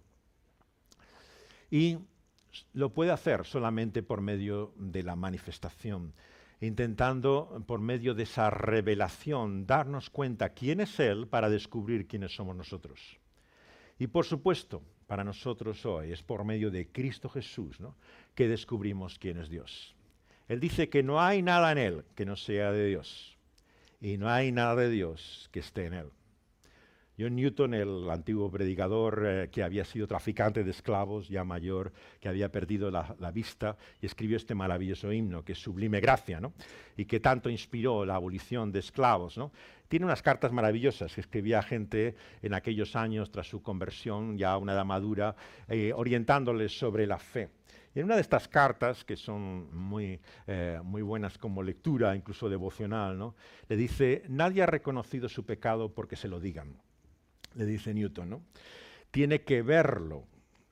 Y lo puede hacer solamente por medio de la manifestación, intentando por medio de esa revelación darnos cuenta quién es Él para descubrir quiénes somos nosotros. Y por supuesto, para nosotros hoy es por medio de Cristo Jesús, ¿no?, que descubrimos quién es Dios. Él dice que no hay nada en Él que no sea de Dios, y no hay nada de Dios que esté en Él. John Newton, el antiguo predicador eh, que había sido traficante de esclavos, ya mayor, que había perdido la, la vista, y escribió este maravilloso himno, que es Sublime Gracia, ¿no?, y que tanto inspiró la abolición de esclavos, ¿no? Tiene unas cartas maravillosas que escribía a gente en aquellos años tras su conversión, ya a una edad madura, eh, orientándoles sobre la fe. Y en una de estas cartas, que son muy, eh, muy buenas como lectura, incluso devocional, ¿no?, le dice: nadie ha reconocido su pecado porque se lo digan. Le dice Newton, ¿no? Tiene que verlo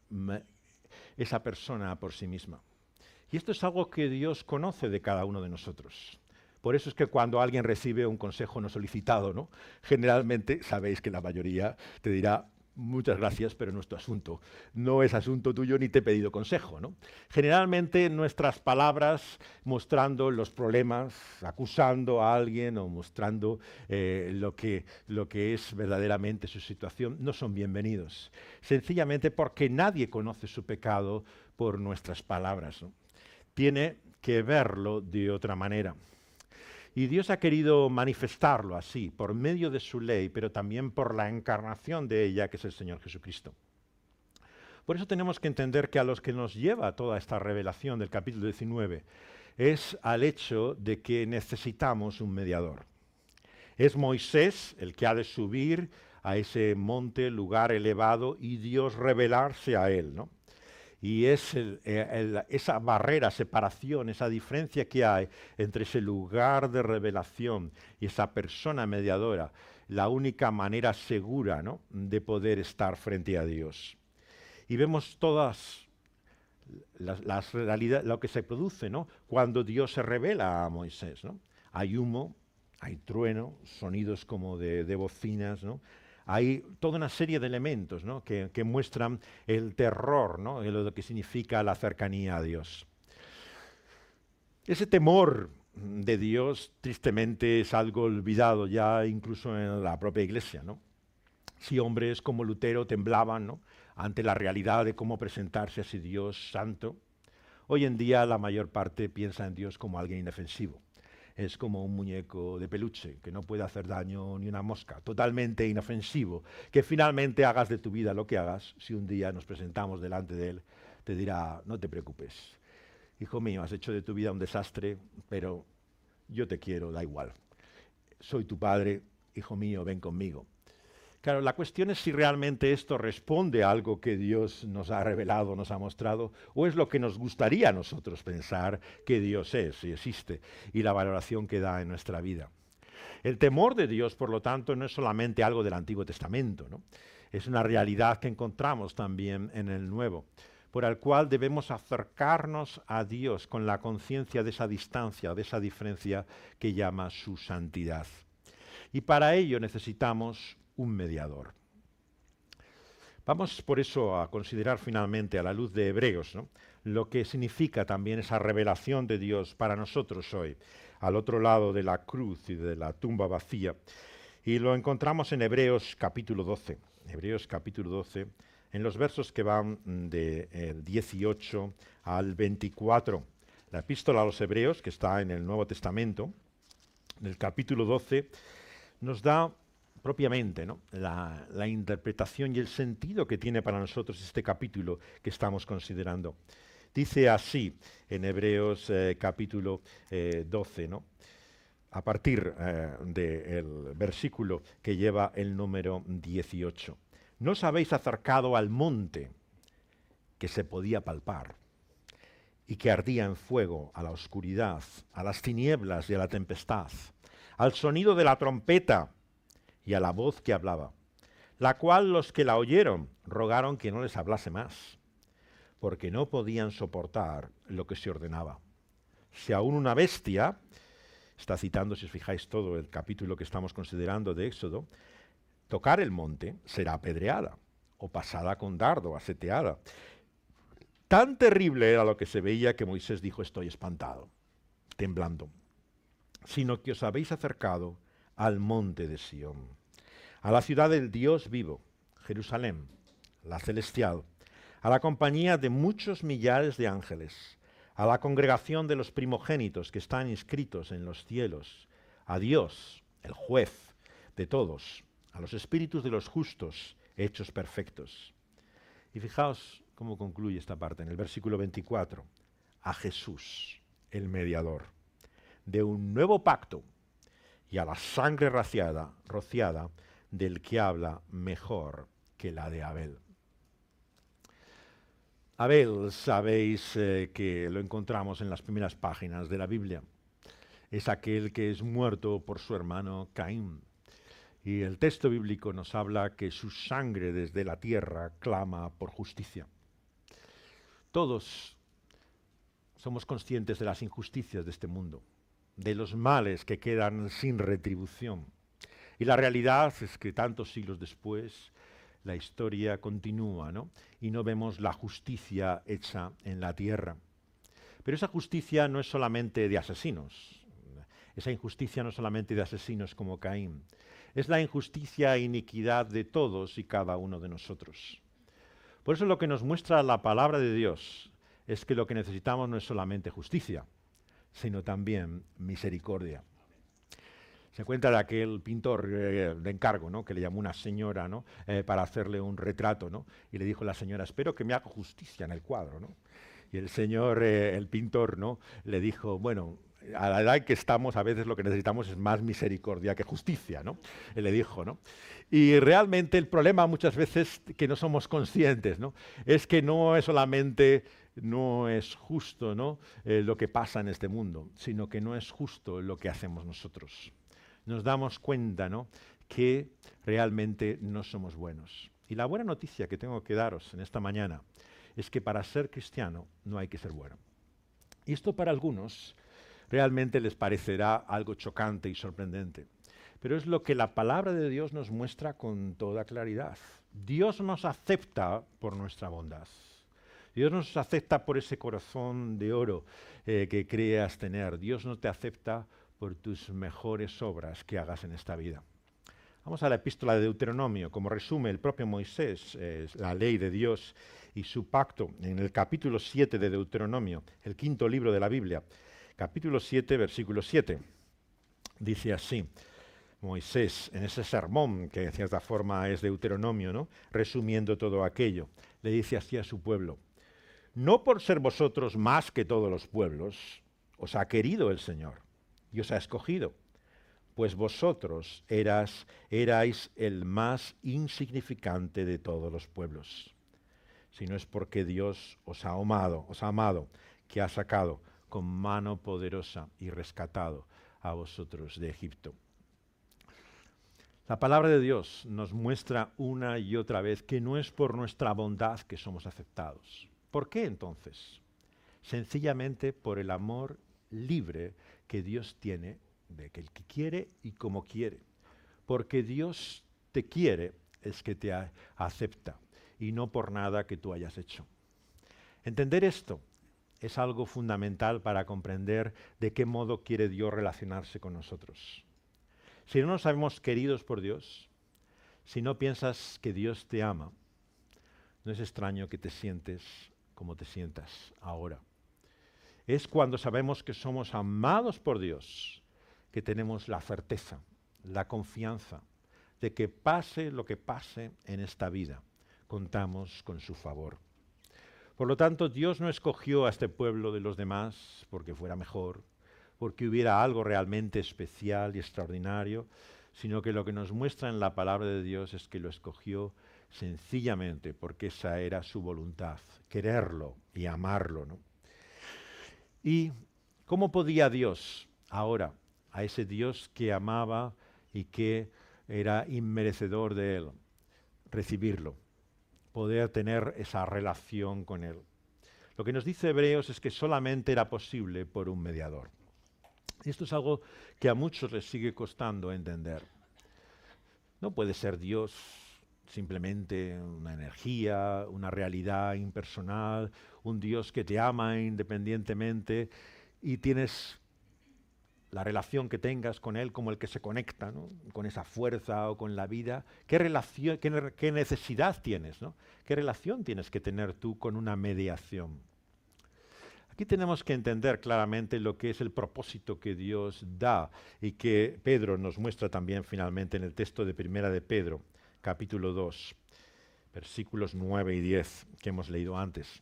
esa persona por sí misma. Y esto es algo que Dios conoce de cada uno de nosotros. Por eso es que cuando alguien recibe un consejo no solicitado, ¿no?, generalmente sabéis que la mayoría te dirá: muchas gracias, pero no es tu asunto. No es asunto tuyo ni te he pedido consejo, ¿no? Generalmente nuestras palabras mostrando los problemas, acusando a alguien o mostrando eh, lo, que, lo que es verdaderamente su situación, no son bienvenidos. Sencillamente porque nadie conoce su pecado por nuestras palabras, ¿no? Tiene que verlo de otra manera. Y Dios ha querido manifestarlo así, por medio de su ley, pero también por la encarnación de ella, que es el Señor Jesucristo. Por eso tenemos que entender que a los que nos lleva toda esta revelación del capítulo diecinueve es al hecho de que necesitamos un mediador. Es Moisés el que ha de subir a ese monte, lugar elevado, y Dios revelarse a él, ¿no? Y es el, el, esa barrera, separación, esa diferencia que hay entre ese lugar de revelación y esa persona mediadora, la única manera segura, ¿no?, de poder estar frente a Dios. Y vemos todas las, las realidades, lo que se produce, ¿no?, cuando Dios se revela a Moisés, ¿no? Hay humo, hay trueno, sonidos como de, de bocinas, ¿no? Hay toda una serie de elementos, ¿no?, que, que muestran el terror, ¿no?, de lo que significa la cercanía a Dios. Ese temor de Dios, tristemente, es algo olvidado ya incluso en la propia Iglesia, ¿no? Si hombres como Lutero temblaban, ¿no?, ante la realidad de cómo presentarse a ese Dios santo, hoy en día la mayor parte piensa en Dios como alguien inofensivo. Es como un muñeco de peluche que no puede hacer daño ni una mosca, totalmente inofensivo, que finalmente hagas de tu vida lo que hagas, si un día nos presentamos delante de Él, te dirá: no te preocupes, hijo mío, has hecho de tu vida un desastre, pero yo te quiero, da igual. Soy tu padre, hijo mío, ven conmigo. Claro, la cuestión es si realmente esto responde a algo que Dios nos ha revelado, nos ha mostrado, o es lo que nos gustaría a nosotros pensar que Dios es y existe, y la valoración que da en nuestra vida. El temor de Dios, por lo tanto, no es solamente algo del Antiguo Testamento, ¿no? Es una realidad que encontramos también en el Nuevo, por el cual debemos acercarnos a Dios con la conciencia de esa distancia, de esa diferencia que llama su santidad. Y para ello necesitamos un mediador. Vamos por eso a considerar finalmente, a la luz de Hebreos, ¿no?, lo que significa también esa revelación de Dios para nosotros hoy, al otro lado de la cruz y de la tumba vacía. Y lo encontramos en Hebreos capítulo doce. Hebreos capítulo doce, en los versos que van del eh, dieciocho al veinticuatro. La epístola a los Hebreos, que está en el Nuevo Testamento, en el capítulo doce, nos da propiamente, ¿no? la, la interpretación y el sentido que tiene para nosotros este capítulo que estamos considerando. Dice así en Hebreos eh, capítulo eh, doce, ¿no? A partir eh, del versículo que lleva el número dieciocho. No os habéis acercado al monte que se podía palpar y que ardía en fuego, a la oscuridad, a las tinieblas y a la tempestad, al sonido de la trompeta y a la voz que hablaba, la cual los que la oyeron rogaron que no les hablase más, porque no podían soportar lo que se ordenaba. Si aún una bestia, está citando, si os fijáis, todo el capítulo que estamos considerando de Éxodo, tocar el monte, será apedreada, o pasada con dardo, aseteada. Tan terrible era lo que se veía que Moisés dijo, estoy espantado, temblando, sino que os habéis acercado al monte de Sión, a la ciudad del Dios vivo, Jerusalén, la celestial, a la compañía de muchos millares de ángeles, a la congregación de los primogénitos que están inscritos en los cielos, a Dios, el juez de todos, a los espíritus de los justos hechos perfectos. Y fijaos cómo concluye esta parte en el versículo veinticuatro, a Jesús, el mediador, de un nuevo pacto, y a la sangre rociada, rociada del que habla mejor que la de Abel. Abel, sabéis eh, que lo encontramos en las primeras páginas de la Biblia. Es aquel que es muerto por su hermano Caín. Y el texto bíblico nos habla que su sangre desde la tierra clama por justicia. Todos somos conscientes de las injusticias de este mundo, de los males que quedan sin retribución. Y la realidad es que tantos siglos después la historia continúa, ¿no? Y no vemos la justicia hecha en la tierra. Pero esa justicia no es solamente de asesinos. Esa injusticia no es solamente de asesinos como Caín. Es la injusticia e iniquidad de todos y cada uno de nosotros. Por eso lo que nos muestra la palabra de Dios es que lo que necesitamos no es solamente justicia, sino también misericordia. Se cuenta de aquel pintor eh, de encargo, ¿no? Que le llamó una señora, ¿no? eh, para hacerle un retrato, ¿no? Y le dijo la señora, espero que me haga justicia en el cuadro, ¿no? Y el señor, eh, el pintor, ¿no? Le dijo, bueno, a la edad en que estamos, a veces lo que necesitamos es más misericordia que justicia, ¿no? Él le dijo, ¿no? Y realmente el problema muchas veces que no somos conscientes, ¿no? Es que no es solamente, no es justo, ¿no? Eh, lo que pasa en este mundo, sino que no es justo lo que hacemos nosotros. Nos damos cuenta, ¿no? Que realmente no somos buenos. Y la buena noticia que tengo que daros en esta mañana es que para ser cristiano no hay que ser bueno. Y esto para algunos realmente les parecerá algo chocante y sorprendente. Pero es lo que la palabra de Dios nos muestra con toda claridad. Dios nos acepta por nuestra bondad. Dios nos acepta por ese corazón de oro eh, que creas tener. Dios no te acepta por tus mejores obras que hagas en esta vida. Vamos a la epístola de Deuteronomio, como resume el propio Moisés, eh, la ley de Dios y su pacto, en el capítulo siete de Deuteronomio, el quinto libro de la Biblia. Capítulo siete, versículo siete. Dice así, Moisés, en ese sermón, que en cierta forma es Deuteronomio, ¿no? Resumiendo todo aquello, le dice así a su pueblo, no por ser vosotros más que todos los pueblos, os ha querido el Señor y os ha escogido, pues vosotros eras, erais el más insignificante de todos los pueblos, sino es porque Dios os ha amado, os ha amado, que ha sacado con mano poderosa y rescatado a vosotros de Egipto. La palabra de Dios nos muestra una y otra vez que no es por nuestra bondad que somos aceptados. ¿Por qué entonces? Sencillamente por el amor libre que Dios tiene de que el que quiere y como quiere. Porque Dios te quiere es que te a- acepta y no por nada que tú hayas hecho. Entender esto es algo fundamental para comprender de qué modo quiere Dios relacionarse con nosotros. Si no nos sabemos queridos por Dios, si no piensas que Dios te ama, no es extraño que te sientes como te sientas ahora. Es cuando sabemos que somos amados por Dios que tenemos la certeza, la confianza de que pase lo que pase en esta vida, contamos con su favor. Por lo tanto, Dios no escogió a este pueblo de los demás porque fuera mejor, porque hubiera algo realmente especial y extraordinario, sino que lo que nos muestra en la palabra de Dios es que lo escogió sencillamente porque esa era su voluntad, quererlo y amarlo, ¿no? ¿Y cómo podía Dios ahora, a ese Dios que amaba y que era inmerecedor de él, recibirlo, poder tener esa relación con él? Lo que nos dice Hebreos es que solamente era posible por un mediador. Y esto es algo que a muchos les sigue costando entender. No puede ser Dios simplemente una energía, una realidad impersonal, un Dios que te ama independientemente y tienes la relación que tengas con Él como el que se conecta, ¿no?, con esa fuerza o con la vida. ¿Qué relación, qué, qué necesidad tienes, ¿no? ¿Qué relación tienes que tener tú con una mediación? Aquí tenemos que entender claramente lo que es el propósito que Dios da y que Pedro nos muestra también finalmente en el texto de Primera de Pedro, capítulo dos, versículos nueve y diez, que hemos leído antes.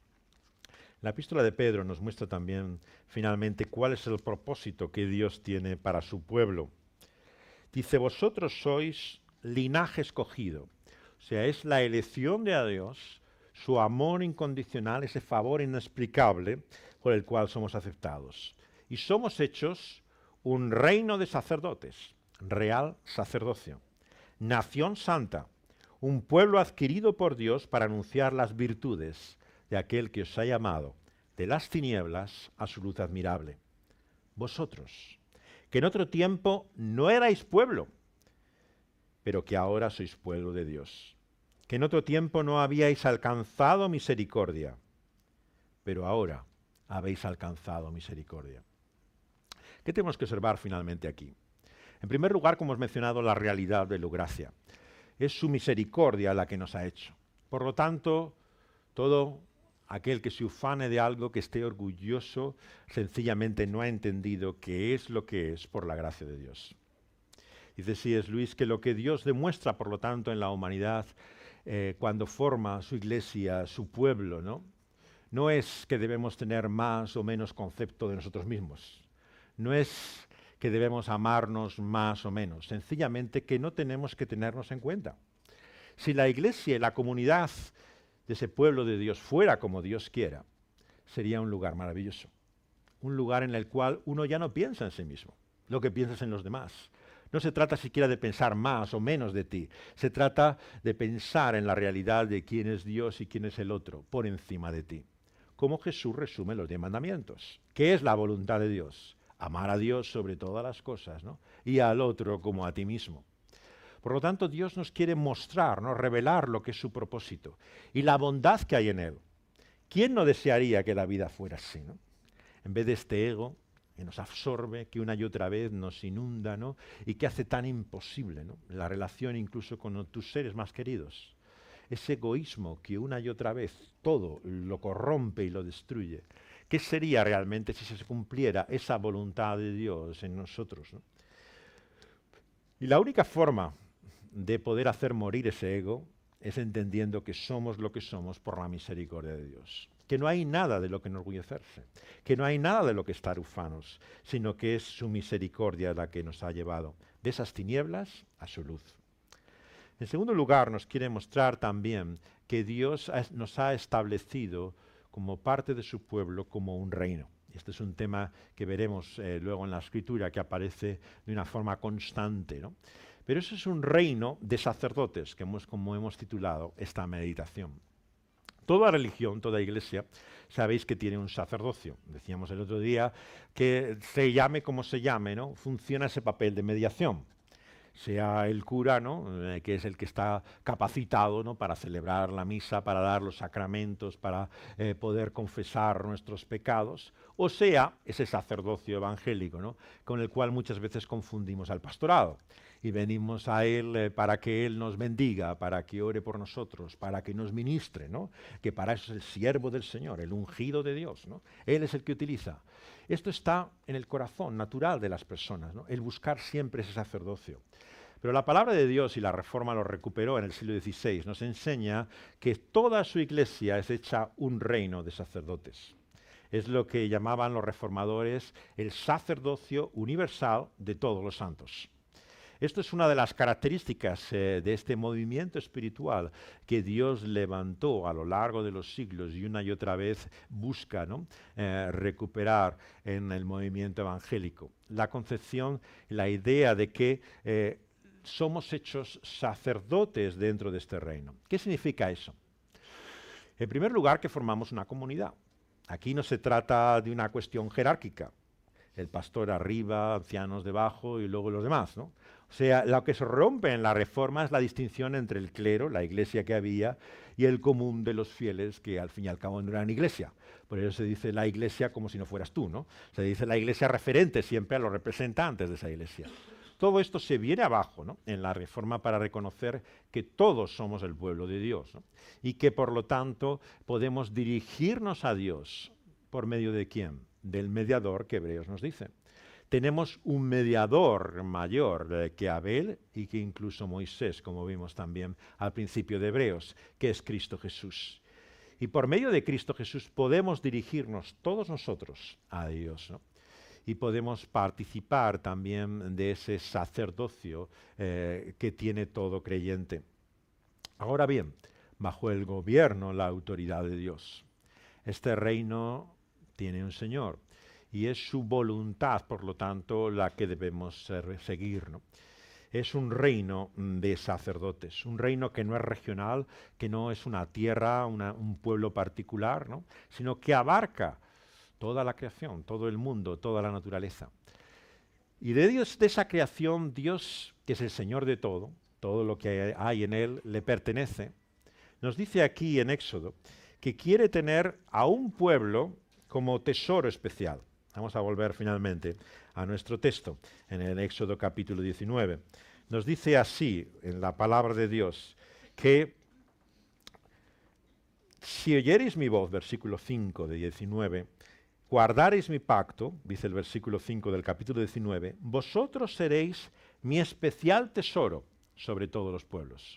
La epístola de Pedro nos muestra también finalmente cuál es el propósito que Dios tiene para su pueblo. Dice, vosotros sois linaje escogido, o sea, es la elección de Dios, su amor incondicional, ese favor inexplicable por el cual somos aceptados. Y somos hechos un reino de sacerdotes, real sacerdocio, nación santa, un pueblo adquirido por Dios para anunciar las virtudes de aquel que os ha llamado de las tinieblas a su luz admirable. Vosotros, que en otro tiempo no erais pueblo, pero que ahora sois pueblo de Dios, que en otro tiempo no habíais alcanzado misericordia, pero ahora habéis alcanzado misericordia. ¿Qué tenemos que observar finalmente aquí? En primer lugar, como hemos mencionado, la realidad de la gracia. Es su misericordia la que nos ha hecho. Por lo tanto, todo aquel que se ufane de algo, que esté orgulloso, sencillamente no ha entendido qué es lo que es por la gracia de Dios. Dice C S Lewis que lo que Dios demuestra, por lo tanto, en la humanidad, eh, cuando forma su iglesia, su pueblo, ¿no? No es que debemos tener más o menos concepto de nosotros mismos. No es que debemos amarnos más o menos. Sencillamente que no tenemos que tenernos en cuenta. Si la iglesia y la comunidad de ese pueblo de Dios fuera como Dios quiera, sería un lugar maravilloso. Un lugar en el cual uno ya no piensa en sí mismo, lo que piensas en los demás. No se trata siquiera de pensar más o menos de ti. Se trata de pensar en la realidad de quién es Dios y quién es el otro, por encima de ti. Como Jesús resume los diez mandamientos. ¿Qué es la voluntad de Dios? Amar a Dios sobre todas las cosas, ¿no?, y al otro como a ti mismo. Por lo tanto, Dios nos quiere mostrar, ¿no?, revelar lo que es su propósito y la bondad que hay en Él. ¿Quién no desearía que la vida fuera así, ¿no? En vez de este ego que nos absorbe, que una y otra vez nos inunda, ¿no?, y que hace tan imposible, ¿no?, la relación incluso con tus seres más queridos. Ese egoísmo que una y otra vez todo lo corrompe y lo destruye. ¿Qué sería realmente si se cumpliera esa voluntad de Dios en nosotros, ¿no? Y la única forma de poder hacer morir ese ego es entendiendo que somos lo que somos por la misericordia de Dios. Que no hay nada de lo que enorgullecerse, que no hay nada de lo que estar ufanos, sino que es su misericordia la que nos ha llevado de esas tinieblas a su luz. En segundo lugar, nos quiere mostrar también que Dios nos ha establecido como parte de su pueblo como un reino. Este es un tema que veremos eh, luego en la Escritura, que aparece de una forma constante, ¿no? Pero eso es un reino de sacerdotes, que hemos, como hemos titulado esta meditación. Toda religión, toda iglesia, sabéis que tiene un sacerdocio. Decíamos el otro día que se llame como se llame, ¿no?, funciona ese papel de mediación. Sea el cura, ¿no?, eh, que es el que está capacitado, ¿no?, para celebrar la misa, para dar los sacramentos, para eh, poder confesar nuestros pecados, o sea ese sacerdocio evangélico, ¿no?, con el cual muchas veces confundimos al pastorado y venimos a él eh, para que él nos bendiga, para que ore por nosotros, para que nos ministre, ¿no?, que para eso es el siervo del Señor, el ungido de Dios, ¿no? Él es el que utiliza. Esto está en el corazón natural de las personas, ¿no?, el buscar siempre ese sacerdocio. Pero la palabra de Dios, y la Reforma lo recuperó en el siglo dieciséis, nos enseña que toda su iglesia es hecha un reino de sacerdotes. Es lo que llamaban los reformadores el sacerdocio universal de todos los santos. Esto es una de las características eh, de este movimiento espiritual que Dios levantó a lo largo de los siglos y una y otra vez busca, ¿no?, eh, recuperar en el movimiento evangélico. La concepción, la idea de que eh, somos hechos sacerdotes dentro de este reino. ¿Qué significa eso? En primer lugar, que formamos una comunidad. Aquí no se trata de una cuestión jerárquica. El pastor arriba, ancianos debajo y luego los demás, ¿no? O sea, lo que se rompe en la Reforma es la distinción entre el clero, la iglesia que había, y el común de los fieles, que al fin y al cabo no eran iglesia. Por eso se dice la iglesia como si no fueras tú, ¿no? Se dice la iglesia referente siempre a los representantes de esa iglesia. Todo esto se viene abajo, ¿no?, en la Reforma para reconocer que todos somos el pueblo de Dios, ¿no?, y que por lo tanto podemos dirigirnos a Dios por medio de ¿quién? Del mediador que Hebreos nos dice. Tenemos un mediador mayor eh, que Abel y que incluso Moisés, como vimos también al principio de Hebreos, que es Cristo Jesús. Y por medio de Cristo Jesús podemos dirigirnos todos nosotros a Dios, ¿no?, y podemos participar también de ese sacerdocio eh, que tiene todo creyente. Ahora bien, bajo el gobierno, la autoridad de Dios. Este reino tiene un Señor y es su voluntad, por lo tanto, la que debemos eh, seguir, ¿no? Es un reino de sacerdotes, un reino que no es regional, que no es una tierra, una, un pueblo particular, ¿no?, sino que abarca toda la creación, todo el mundo, toda la naturaleza. Y de Dios, de esa creación, Dios, que es el Señor de todo, todo lo que hay en Él le pertenece, nos dice aquí en Éxodo que quiere tener a un pueblo como tesoro especial. Vamos a volver finalmente a nuestro texto, en el Éxodo capítulo diecinueve. Nos dice así, en la palabra de Dios, que si oyereis mi voz, versículo cinco de diecinueve, guardareis mi pacto, dice el versículo cinco del capítulo diecinueve, vosotros seréis mi especial tesoro sobre todos los pueblos.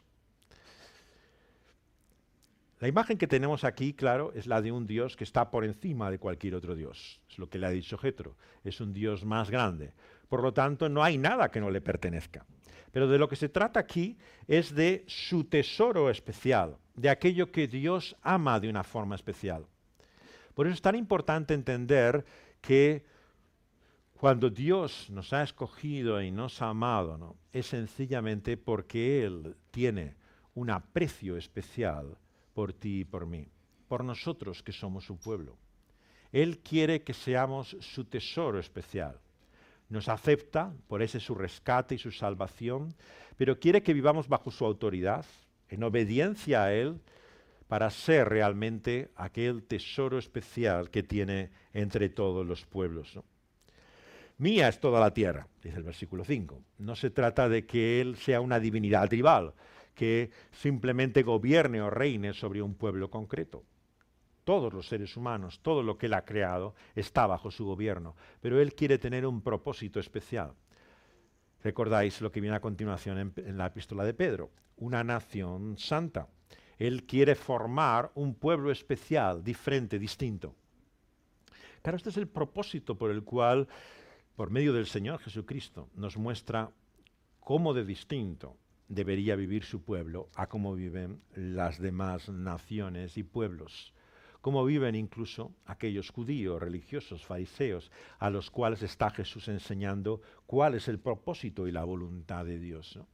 La imagen que tenemos aquí, claro, es la de un Dios que está por encima de cualquier otro Dios. Es lo que le ha dicho Jetro. Es un Dios más grande. Por lo tanto, no hay nada que no le pertenezca. Pero de lo que se trata aquí es de su tesoro especial, de aquello que Dios ama de una forma especial. Por eso es tan importante entender que cuando Dios nos ha escogido y nos ha amado, ¿no?, es sencillamente porque Él tiene un aprecio especial por ti y por mí, por nosotros que somos su pueblo. Él quiere que seamos su tesoro especial. Nos acepta, por ese su rescate y su salvación, pero quiere que vivamos bajo su autoridad, en obediencia a Él, para ser realmente aquel tesoro especial que tiene entre todos los pueblos, ¿no? Mía es toda la tierra, dice el versículo cinco. No se trata de que Él sea una divinidad tribal, que simplemente gobierne o reine sobre un pueblo concreto. Todos los seres humanos, todo lo que Él ha creado, está bajo su gobierno, pero Él quiere tener un propósito especial. Recordáis lo que viene a continuación en, en la epístola de Pedro, una nación santa. Él quiere formar un pueblo especial, diferente, distinto. Claro, este es el propósito por el cual, por medio del Señor Jesucristo, nos muestra cómo de distinto debería vivir su pueblo a cómo viven las demás naciones y pueblos. Cómo viven incluso aquellos judíos, religiosos, fariseos, a los cuales está Jesús enseñando cuál es el propósito y la voluntad de Dios, ¿no?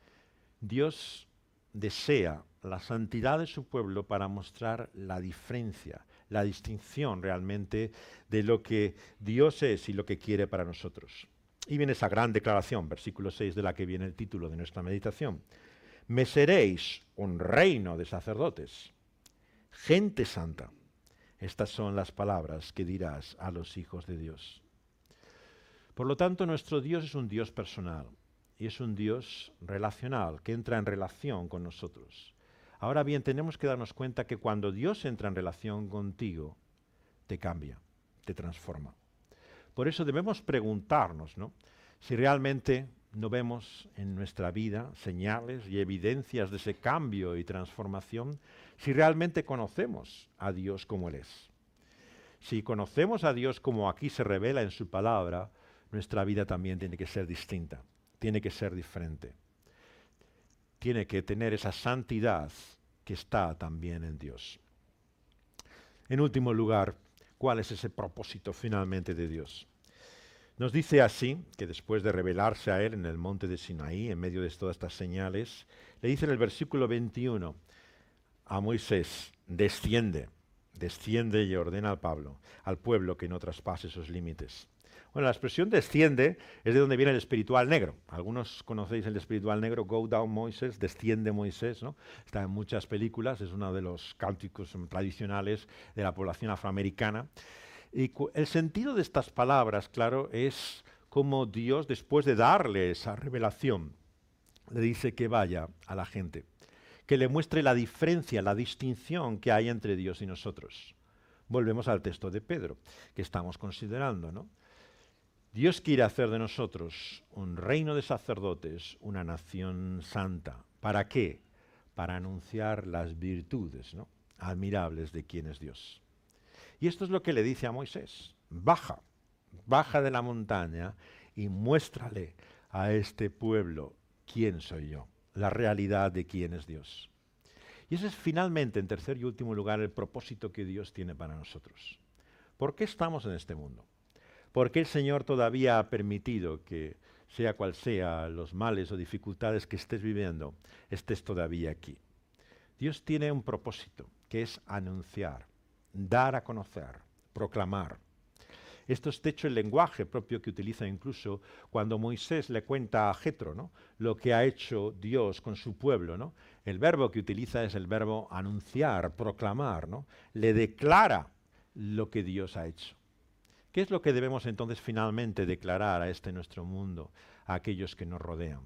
Dios desea la santidad de su pueblo para mostrar la diferencia, la distinción realmente de lo que Dios es y lo que quiere para nosotros. Y viene esa gran declaración, versículo seis, de la que viene el título de nuestra meditación. Me seréis un reino de sacerdotes, gente santa. Estas son las palabras que dirás a los hijos de Dios. Por lo tanto, nuestro Dios es un Dios personal y es un Dios relacional, que entra en relación con nosotros. Ahora bien, tenemos que darnos cuenta que cuando Dios entra en relación contigo, te cambia, te transforma. Por eso debemos preguntarnos, ¿no?, si realmente no vemos en nuestra vida señales y evidencias de ese cambio y transformación si realmente conocemos a Dios como Él es. Si conocemos a Dios como aquí se revela en su palabra, nuestra vida también tiene que ser distinta, tiene que ser diferente. Tiene que tener esa santidad que está también en Dios. En último lugar, ¿cuál es ese propósito finalmente de Dios? Nos dice así, que después de revelarse a Él en el monte de Sinaí, en medio de todas estas señales, le dice en el versículo veintiuno a Moisés, desciende, desciende y ordena al Pablo, al pueblo que no traspase esos límites. Bueno, la expresión desciende es de donde viene el espiritual negro. Algunos conocéis el espiritual negro, Go Down Moisés, desciende Moisés, ¿no? Está en muchas películas, es uno de los cánticos tradicionales de la población afroamericana. Y el sentido de estas palabras, claro, es como Dios, después de darle esa revelación, le dice que vaya a la gente, que le muestre la diferencia, la distinción que hay entre Dios y nosotros. Volvemos al texto de Pedro, que estamos considerando, ¿no? Dios quiere hacer de nosotros un reino de sacerdotes, una nación santa. ¿Para qué? Para anunciar las virtudes, ¿no?, admirables de quién es Dios. Y esto es lo que le dice a Moisés. Baja, baja de la montaña y muéstrale a este pueblo quién soy yo, la realidad de quién es Dios. Y ese es finalmente, en tercer y último lugar, el propósito que Dios tiene para nosotros. ¿Por qué estamos en este mundo? ¿Por qué el Señor todavía ha permitido que, sea cual sea los males o dificultades que estés viviendo, estés todavía aquí? Dios tiene un propósito, que es anunciar, dar a conocer, proclamar. Esto es de hecho el lenguaje propio que utiliza incluso cuando Moisés le cuenta a Jetro, ¿no?, lo que ha hecho Dios con su pueblo, ¿no? El verbo que utiliza es el verbo anunciar, proclamar, ¿no? Le declara lo que Dios ha hecho. ¿Qué es lo que debemos entonces finalmente declarar a este nuestro mundo, a aquellos que nos rodean?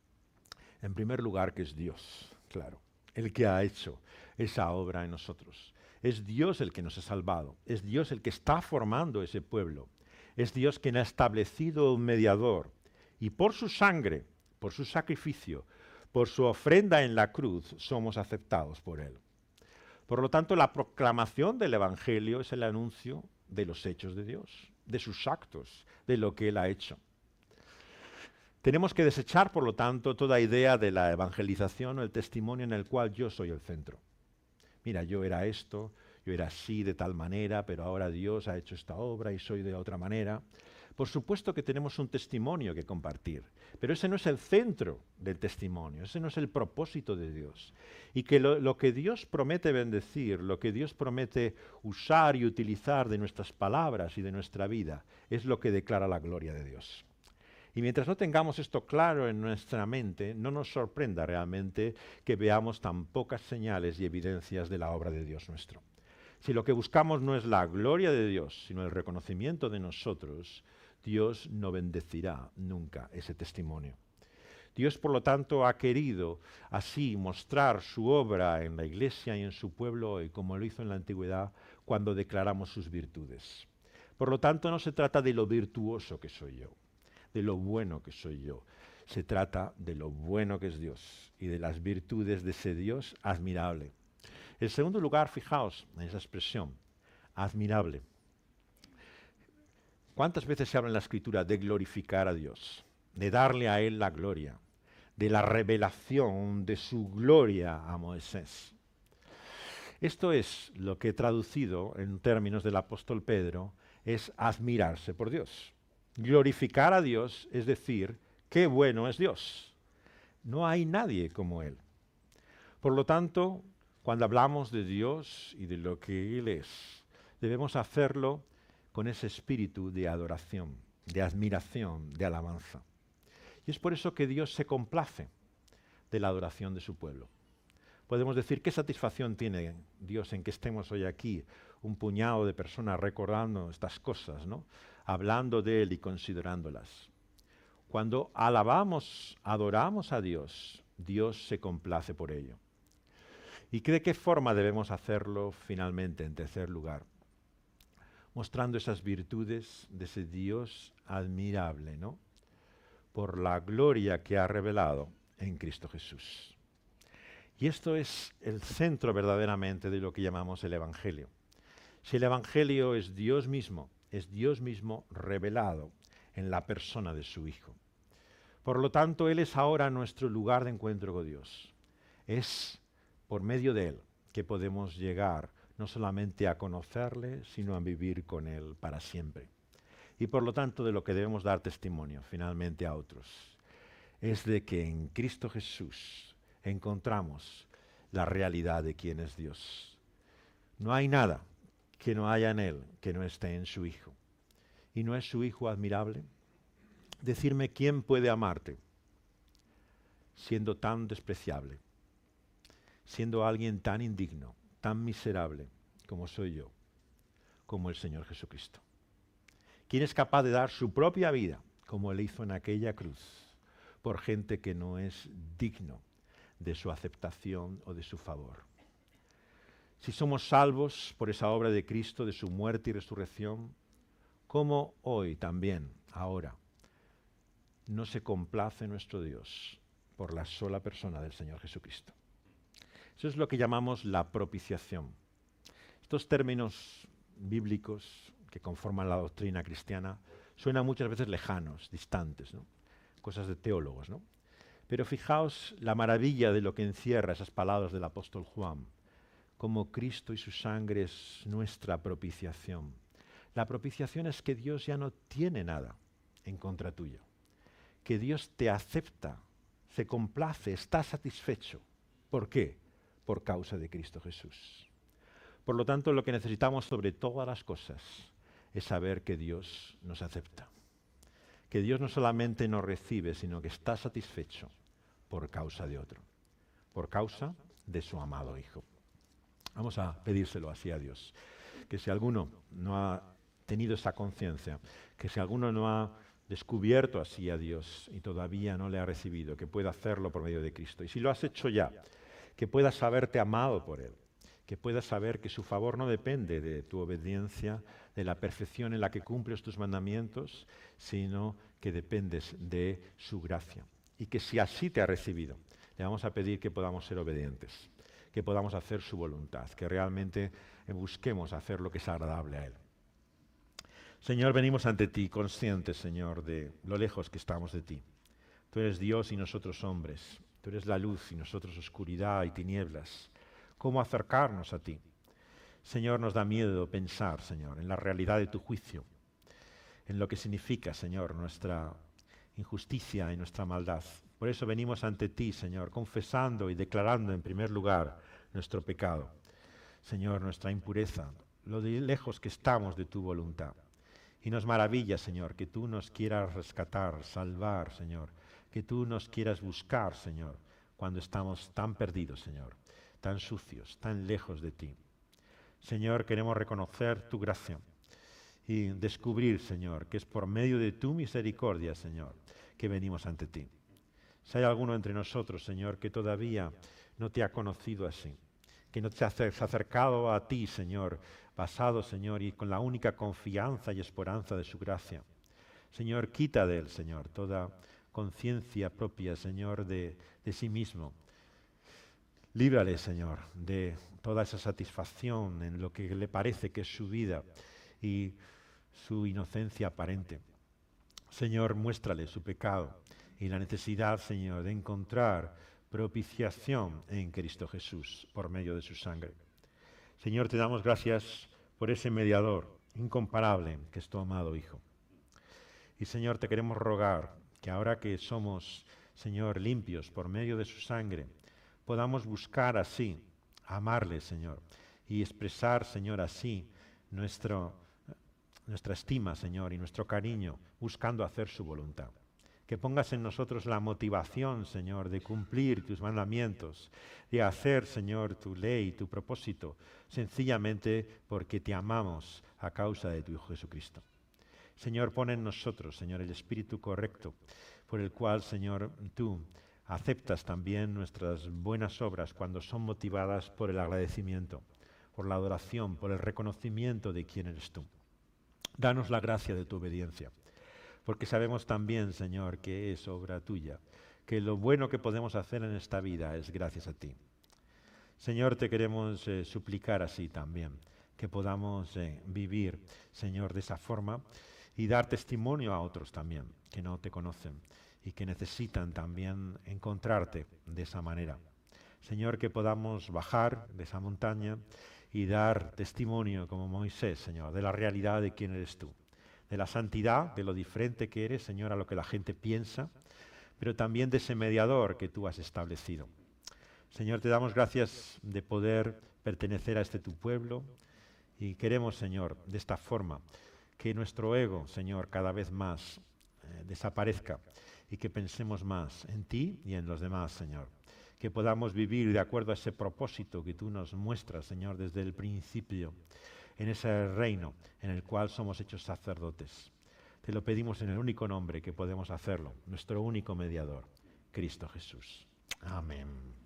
En primer lugar, que es Dios, claro, el que ha hecho esa obra en nosotros. Es Dios el que nos ha salvado, es Dios el que está formando ese pueblo, es Dios quien ha establecido un mediador y por su sangre, por su sacrificio, por su ofrenda en la cruz, somos aceptados por Él. Por lo tanto, la proclamación del Evangelio es el anuncio de los hechos de Dios, de sus actos, de lo que Él ha hecho. Tenemos que desechar, por lo tanto, toda idea de la evangelización o el testimonio en el cual yo soy el centro. Mira, yo era esto, yo era así de tal manera, pero ahora Dios ha hecho esta obra y soy de otra manera. Por supuesto que tenemos un testimonio que compartir, pero ese no es el centro del testimonio, ese no es el propósito de Dios. Y que lo, lo que Dios promete bendecir, lo que Dios promete usar y utilizar de nuestras palabras y de nuestra vida, es lo que declara la gloria de Dios. Y mientras no tengamos esto claro en nuestra mente, no nos sorprenda realmente que veamos tan pocas señales y evidencias de la obra de Dios nuestro. Si lo que buscamos no es la gloria de Dios, sino el reconocimiento de nosotros, Dios no bendecirá nunca ese testimonio. Dios, por lo tanto, ha querido así mostrar su obra en la Iglesia y en su pueblo hoy, como lo hizo en la antigüedad, cuando declaramos sus virtudes. Por lo tanto, no se trata de lo virtuoso que soy yo, de lo bueno que soy yo. Se trata de lo bueno que es Dios y de las virtudes de ese Dios admirable. En segundo lugar, fijaos en esa expresión, admirable. ¿Cuántas veces se habla en la Escritura de glorificar a Dios, de darle a Él la gloria, de la revelación de su gloria a Moisés? Esto es lo que traducido en términos del apóstol Pedro es admirarse por Dios. Glorificar a Dios es decir, qué bueno es Dios. No hay nadie como Él. Por lo tanto, cuando hablamos de Dios y de lo que Él es, debemos hacerlo con ese espíritu de adoración, de admiración, de alabanza. Y es por eso que Dios se complace de la adoración de su pueblo. Podemos decir, ¿qué satisfacción tiene Dios en que estemos hoy aquí, un puñado de personas recordando estas cosas, ¿no?, hablando de Él y considerándolas? Cuando alabamos, adoramos a Dios, Dios se complace por ello. ¿Y de qué forma debemos hacerlo finalmente, en tercer lugar? Mostrando esas virtudes de ese Dios admirable, ¿no? por la gloria que ha revelado en Cristo Jesús. Y esto es el centro verdaderamente de lo que llamamos el Evangelio. Si el Evangelio es Dios mismo, es Dios mismo revelado en la persona de su Hijo. Por lo tanto, Él es ahora nuestro lugar de encuentro con Dios. Es por medio de Él que podemos llegar no solamente a conocerle, sino a vivir con Él para siempre. Y por lo tanto, de lo que debemos dar testimonio finalmente a otros, es de que en Cristo Jesús encontramos la realidad de quién es Dios. No hay nada que no haya en Él que no esté en su Hijo. ¿Y no es su Hijo admirable? Decirme quién puede amarte siendo tan despreciable, siendo alguien tan indigno, tan miserable como soy yo, como el Señor Jesucristo. ¿Quién es capaz de dar su propia vida, como Él hizo en aquella cruz, por gente que no es digno de su aceptación o de su favor? Si somos salvos por esa obra de Cristo, de su muerte y resurrección, ¿cómo hoy también, ahora, no se complace nuestro Dios por la sola persona del Señor Jesucristo? Eso es lo que llamamos la propiciación. Estos términos bíblicos que conforman la doctrina cristiana suenan muchas veces lejanos, distantes, ¿no? Cosas de teólogos, ¿no? Pero fijaos la maravilla de lo que encierra esas palabras del apóstol Juan, como Cristo y su sangre es nuestra propiciación. La propiciación es que Dios ya no tiene nada en contra tuyo, que Dios te acepta, se complace, está satisfecho. ¿Por qué? Por causa de Cristo Jesús. Por lo tanto, lo que necesitamos sobre todas las cosas es saber que Dios nos acepta, que Dios no solamente nos recibe, sino que está satisfecho por causa de otro, por causa de su amado Hijo. Vamos a pedírselo así a Dios, que si alguno no ha tenido esa conciencia, que si alguno no ha descubierto así a Dios y todavía no le ha recibido, que pueda hacerlo por medio de Cristo. Y si lo has hecho ya, que puedas saberte amado por Él, que puedas saber que su favor no depende de tu obediencia, de la perfección en la que cumples tus mandamientos, sino que dependes de su gracia. Y que si así te ha recibido, le vamos a pedir que podamos ser obedientes, que podamos hacer su voluntad, que realmente busquemos hacer lo que es agradable a Él. Señor, venimos ante ti conscientes, Señor, de lo lejos que estamos de ti. Tú eres Dios y nosotros hombres. Tú eres la luz y nosotros oscuridad y tinieblas. ¿Cómo acercarnos a ti? Señor, nos da miedo pensar, Señor, en la realidad de tu juicio, en lo que significa, Señor, nuestra injusticia y nuestra maldad. Por eso venimos ante ti, Señor, confesando y declarando en primer lugar nuestro pecado. Señor, nuestra impureza, lo de lejos que estamos de tu voluntad. Y nos maravilla, Señor, que tú nos quieras rescatar, salvar, Señor, que tú nos quieras buscar, Señor, cuando estamos tan perdidos, Señor, tan sucios, tan lejos de ti. Señor, queremos reconocer tu gracia y descubrir, Señor, que es por medio de tu misericordia, Señor, que venimos ante ti. Si hay alguno entre nosotros, Señor, que todavía no te ha conocido así, que no te has acercado a ti, Señor, basado, Señor, y con la única confianza y esperanza de su gracia. Señor, quita de él, Señor, toda conciencia propia, Señor, de, de sí mismo. Líbrale, Señor, de toda esa satisfacción en lo que le parece que es su vida y su inocencia aparente. Señor, muéstrale su pecado y la necesidad, Señor, de encontrar propiciación en Cristo Jesús por medio de su sangre. Señor, te damos gracias por ese mediador incomparable que es tu amado Hijo. Y Señor, te queremos rogar que ahora que somos, Señor, limpios por medio de su sangre, podamos buscar así, amarle, Señor, y expresar, Señor, así nuestro, nuestra estima, Señor, y nuestro cariño, buscando hacer su voluntad. Que pongas en nosotros la motivación, Señor, de cumplir tus mandamientos, de hacer, Señor, tu ley, tu propósito, sencillamente porque te amamos a causa de tu Hijo Jesucristo. Señor, pon en nosotros, Señor, el espíritu correcto, por el cual, Señor, tú aceptas también nuestras buenas obras cuando son motivadas por el agradecimiento, por la adoración, por el reconocimiento de quién eres tú. Danos la gracia de tu obediencia, porque sabemos también, Señor, que es obra tuya, que lo bueno que podemos hacer en esta vida es gracias a ti. Señor, te queremos eh, suplicar así también, que podamos eh, vivir, Señor, de esa forma y dar testimonio a otros también que no te conocen y que necesitan también encontrarte de esa manera. Señor, que podamos bajar de esa montaña y dar testimonio como Moisés, Señor, de la realidad de quién eres tú, de la santidad, de lo diferente que eres, Señor, a lo que la gente piensa, pero también de ese mediador que tú has establecido. Señor, te damos gracias de poder pertenecer a este tu pueblo y queremos, Señor, de esta forma, que nuestro ego, Señor, cada vez más eh, desaparezca y que pensemos más en ti y en los demás, Señor. Que podamos vivir de acuerdo a ese propósito que tú nos muestras, Señor, desde el principio, en ese reino en el cual somos hechos sacerdotes. Te lo pedimos en el único nombre que podemos hacerlo, nuestro único mediador, Cristo Jesús. Amén.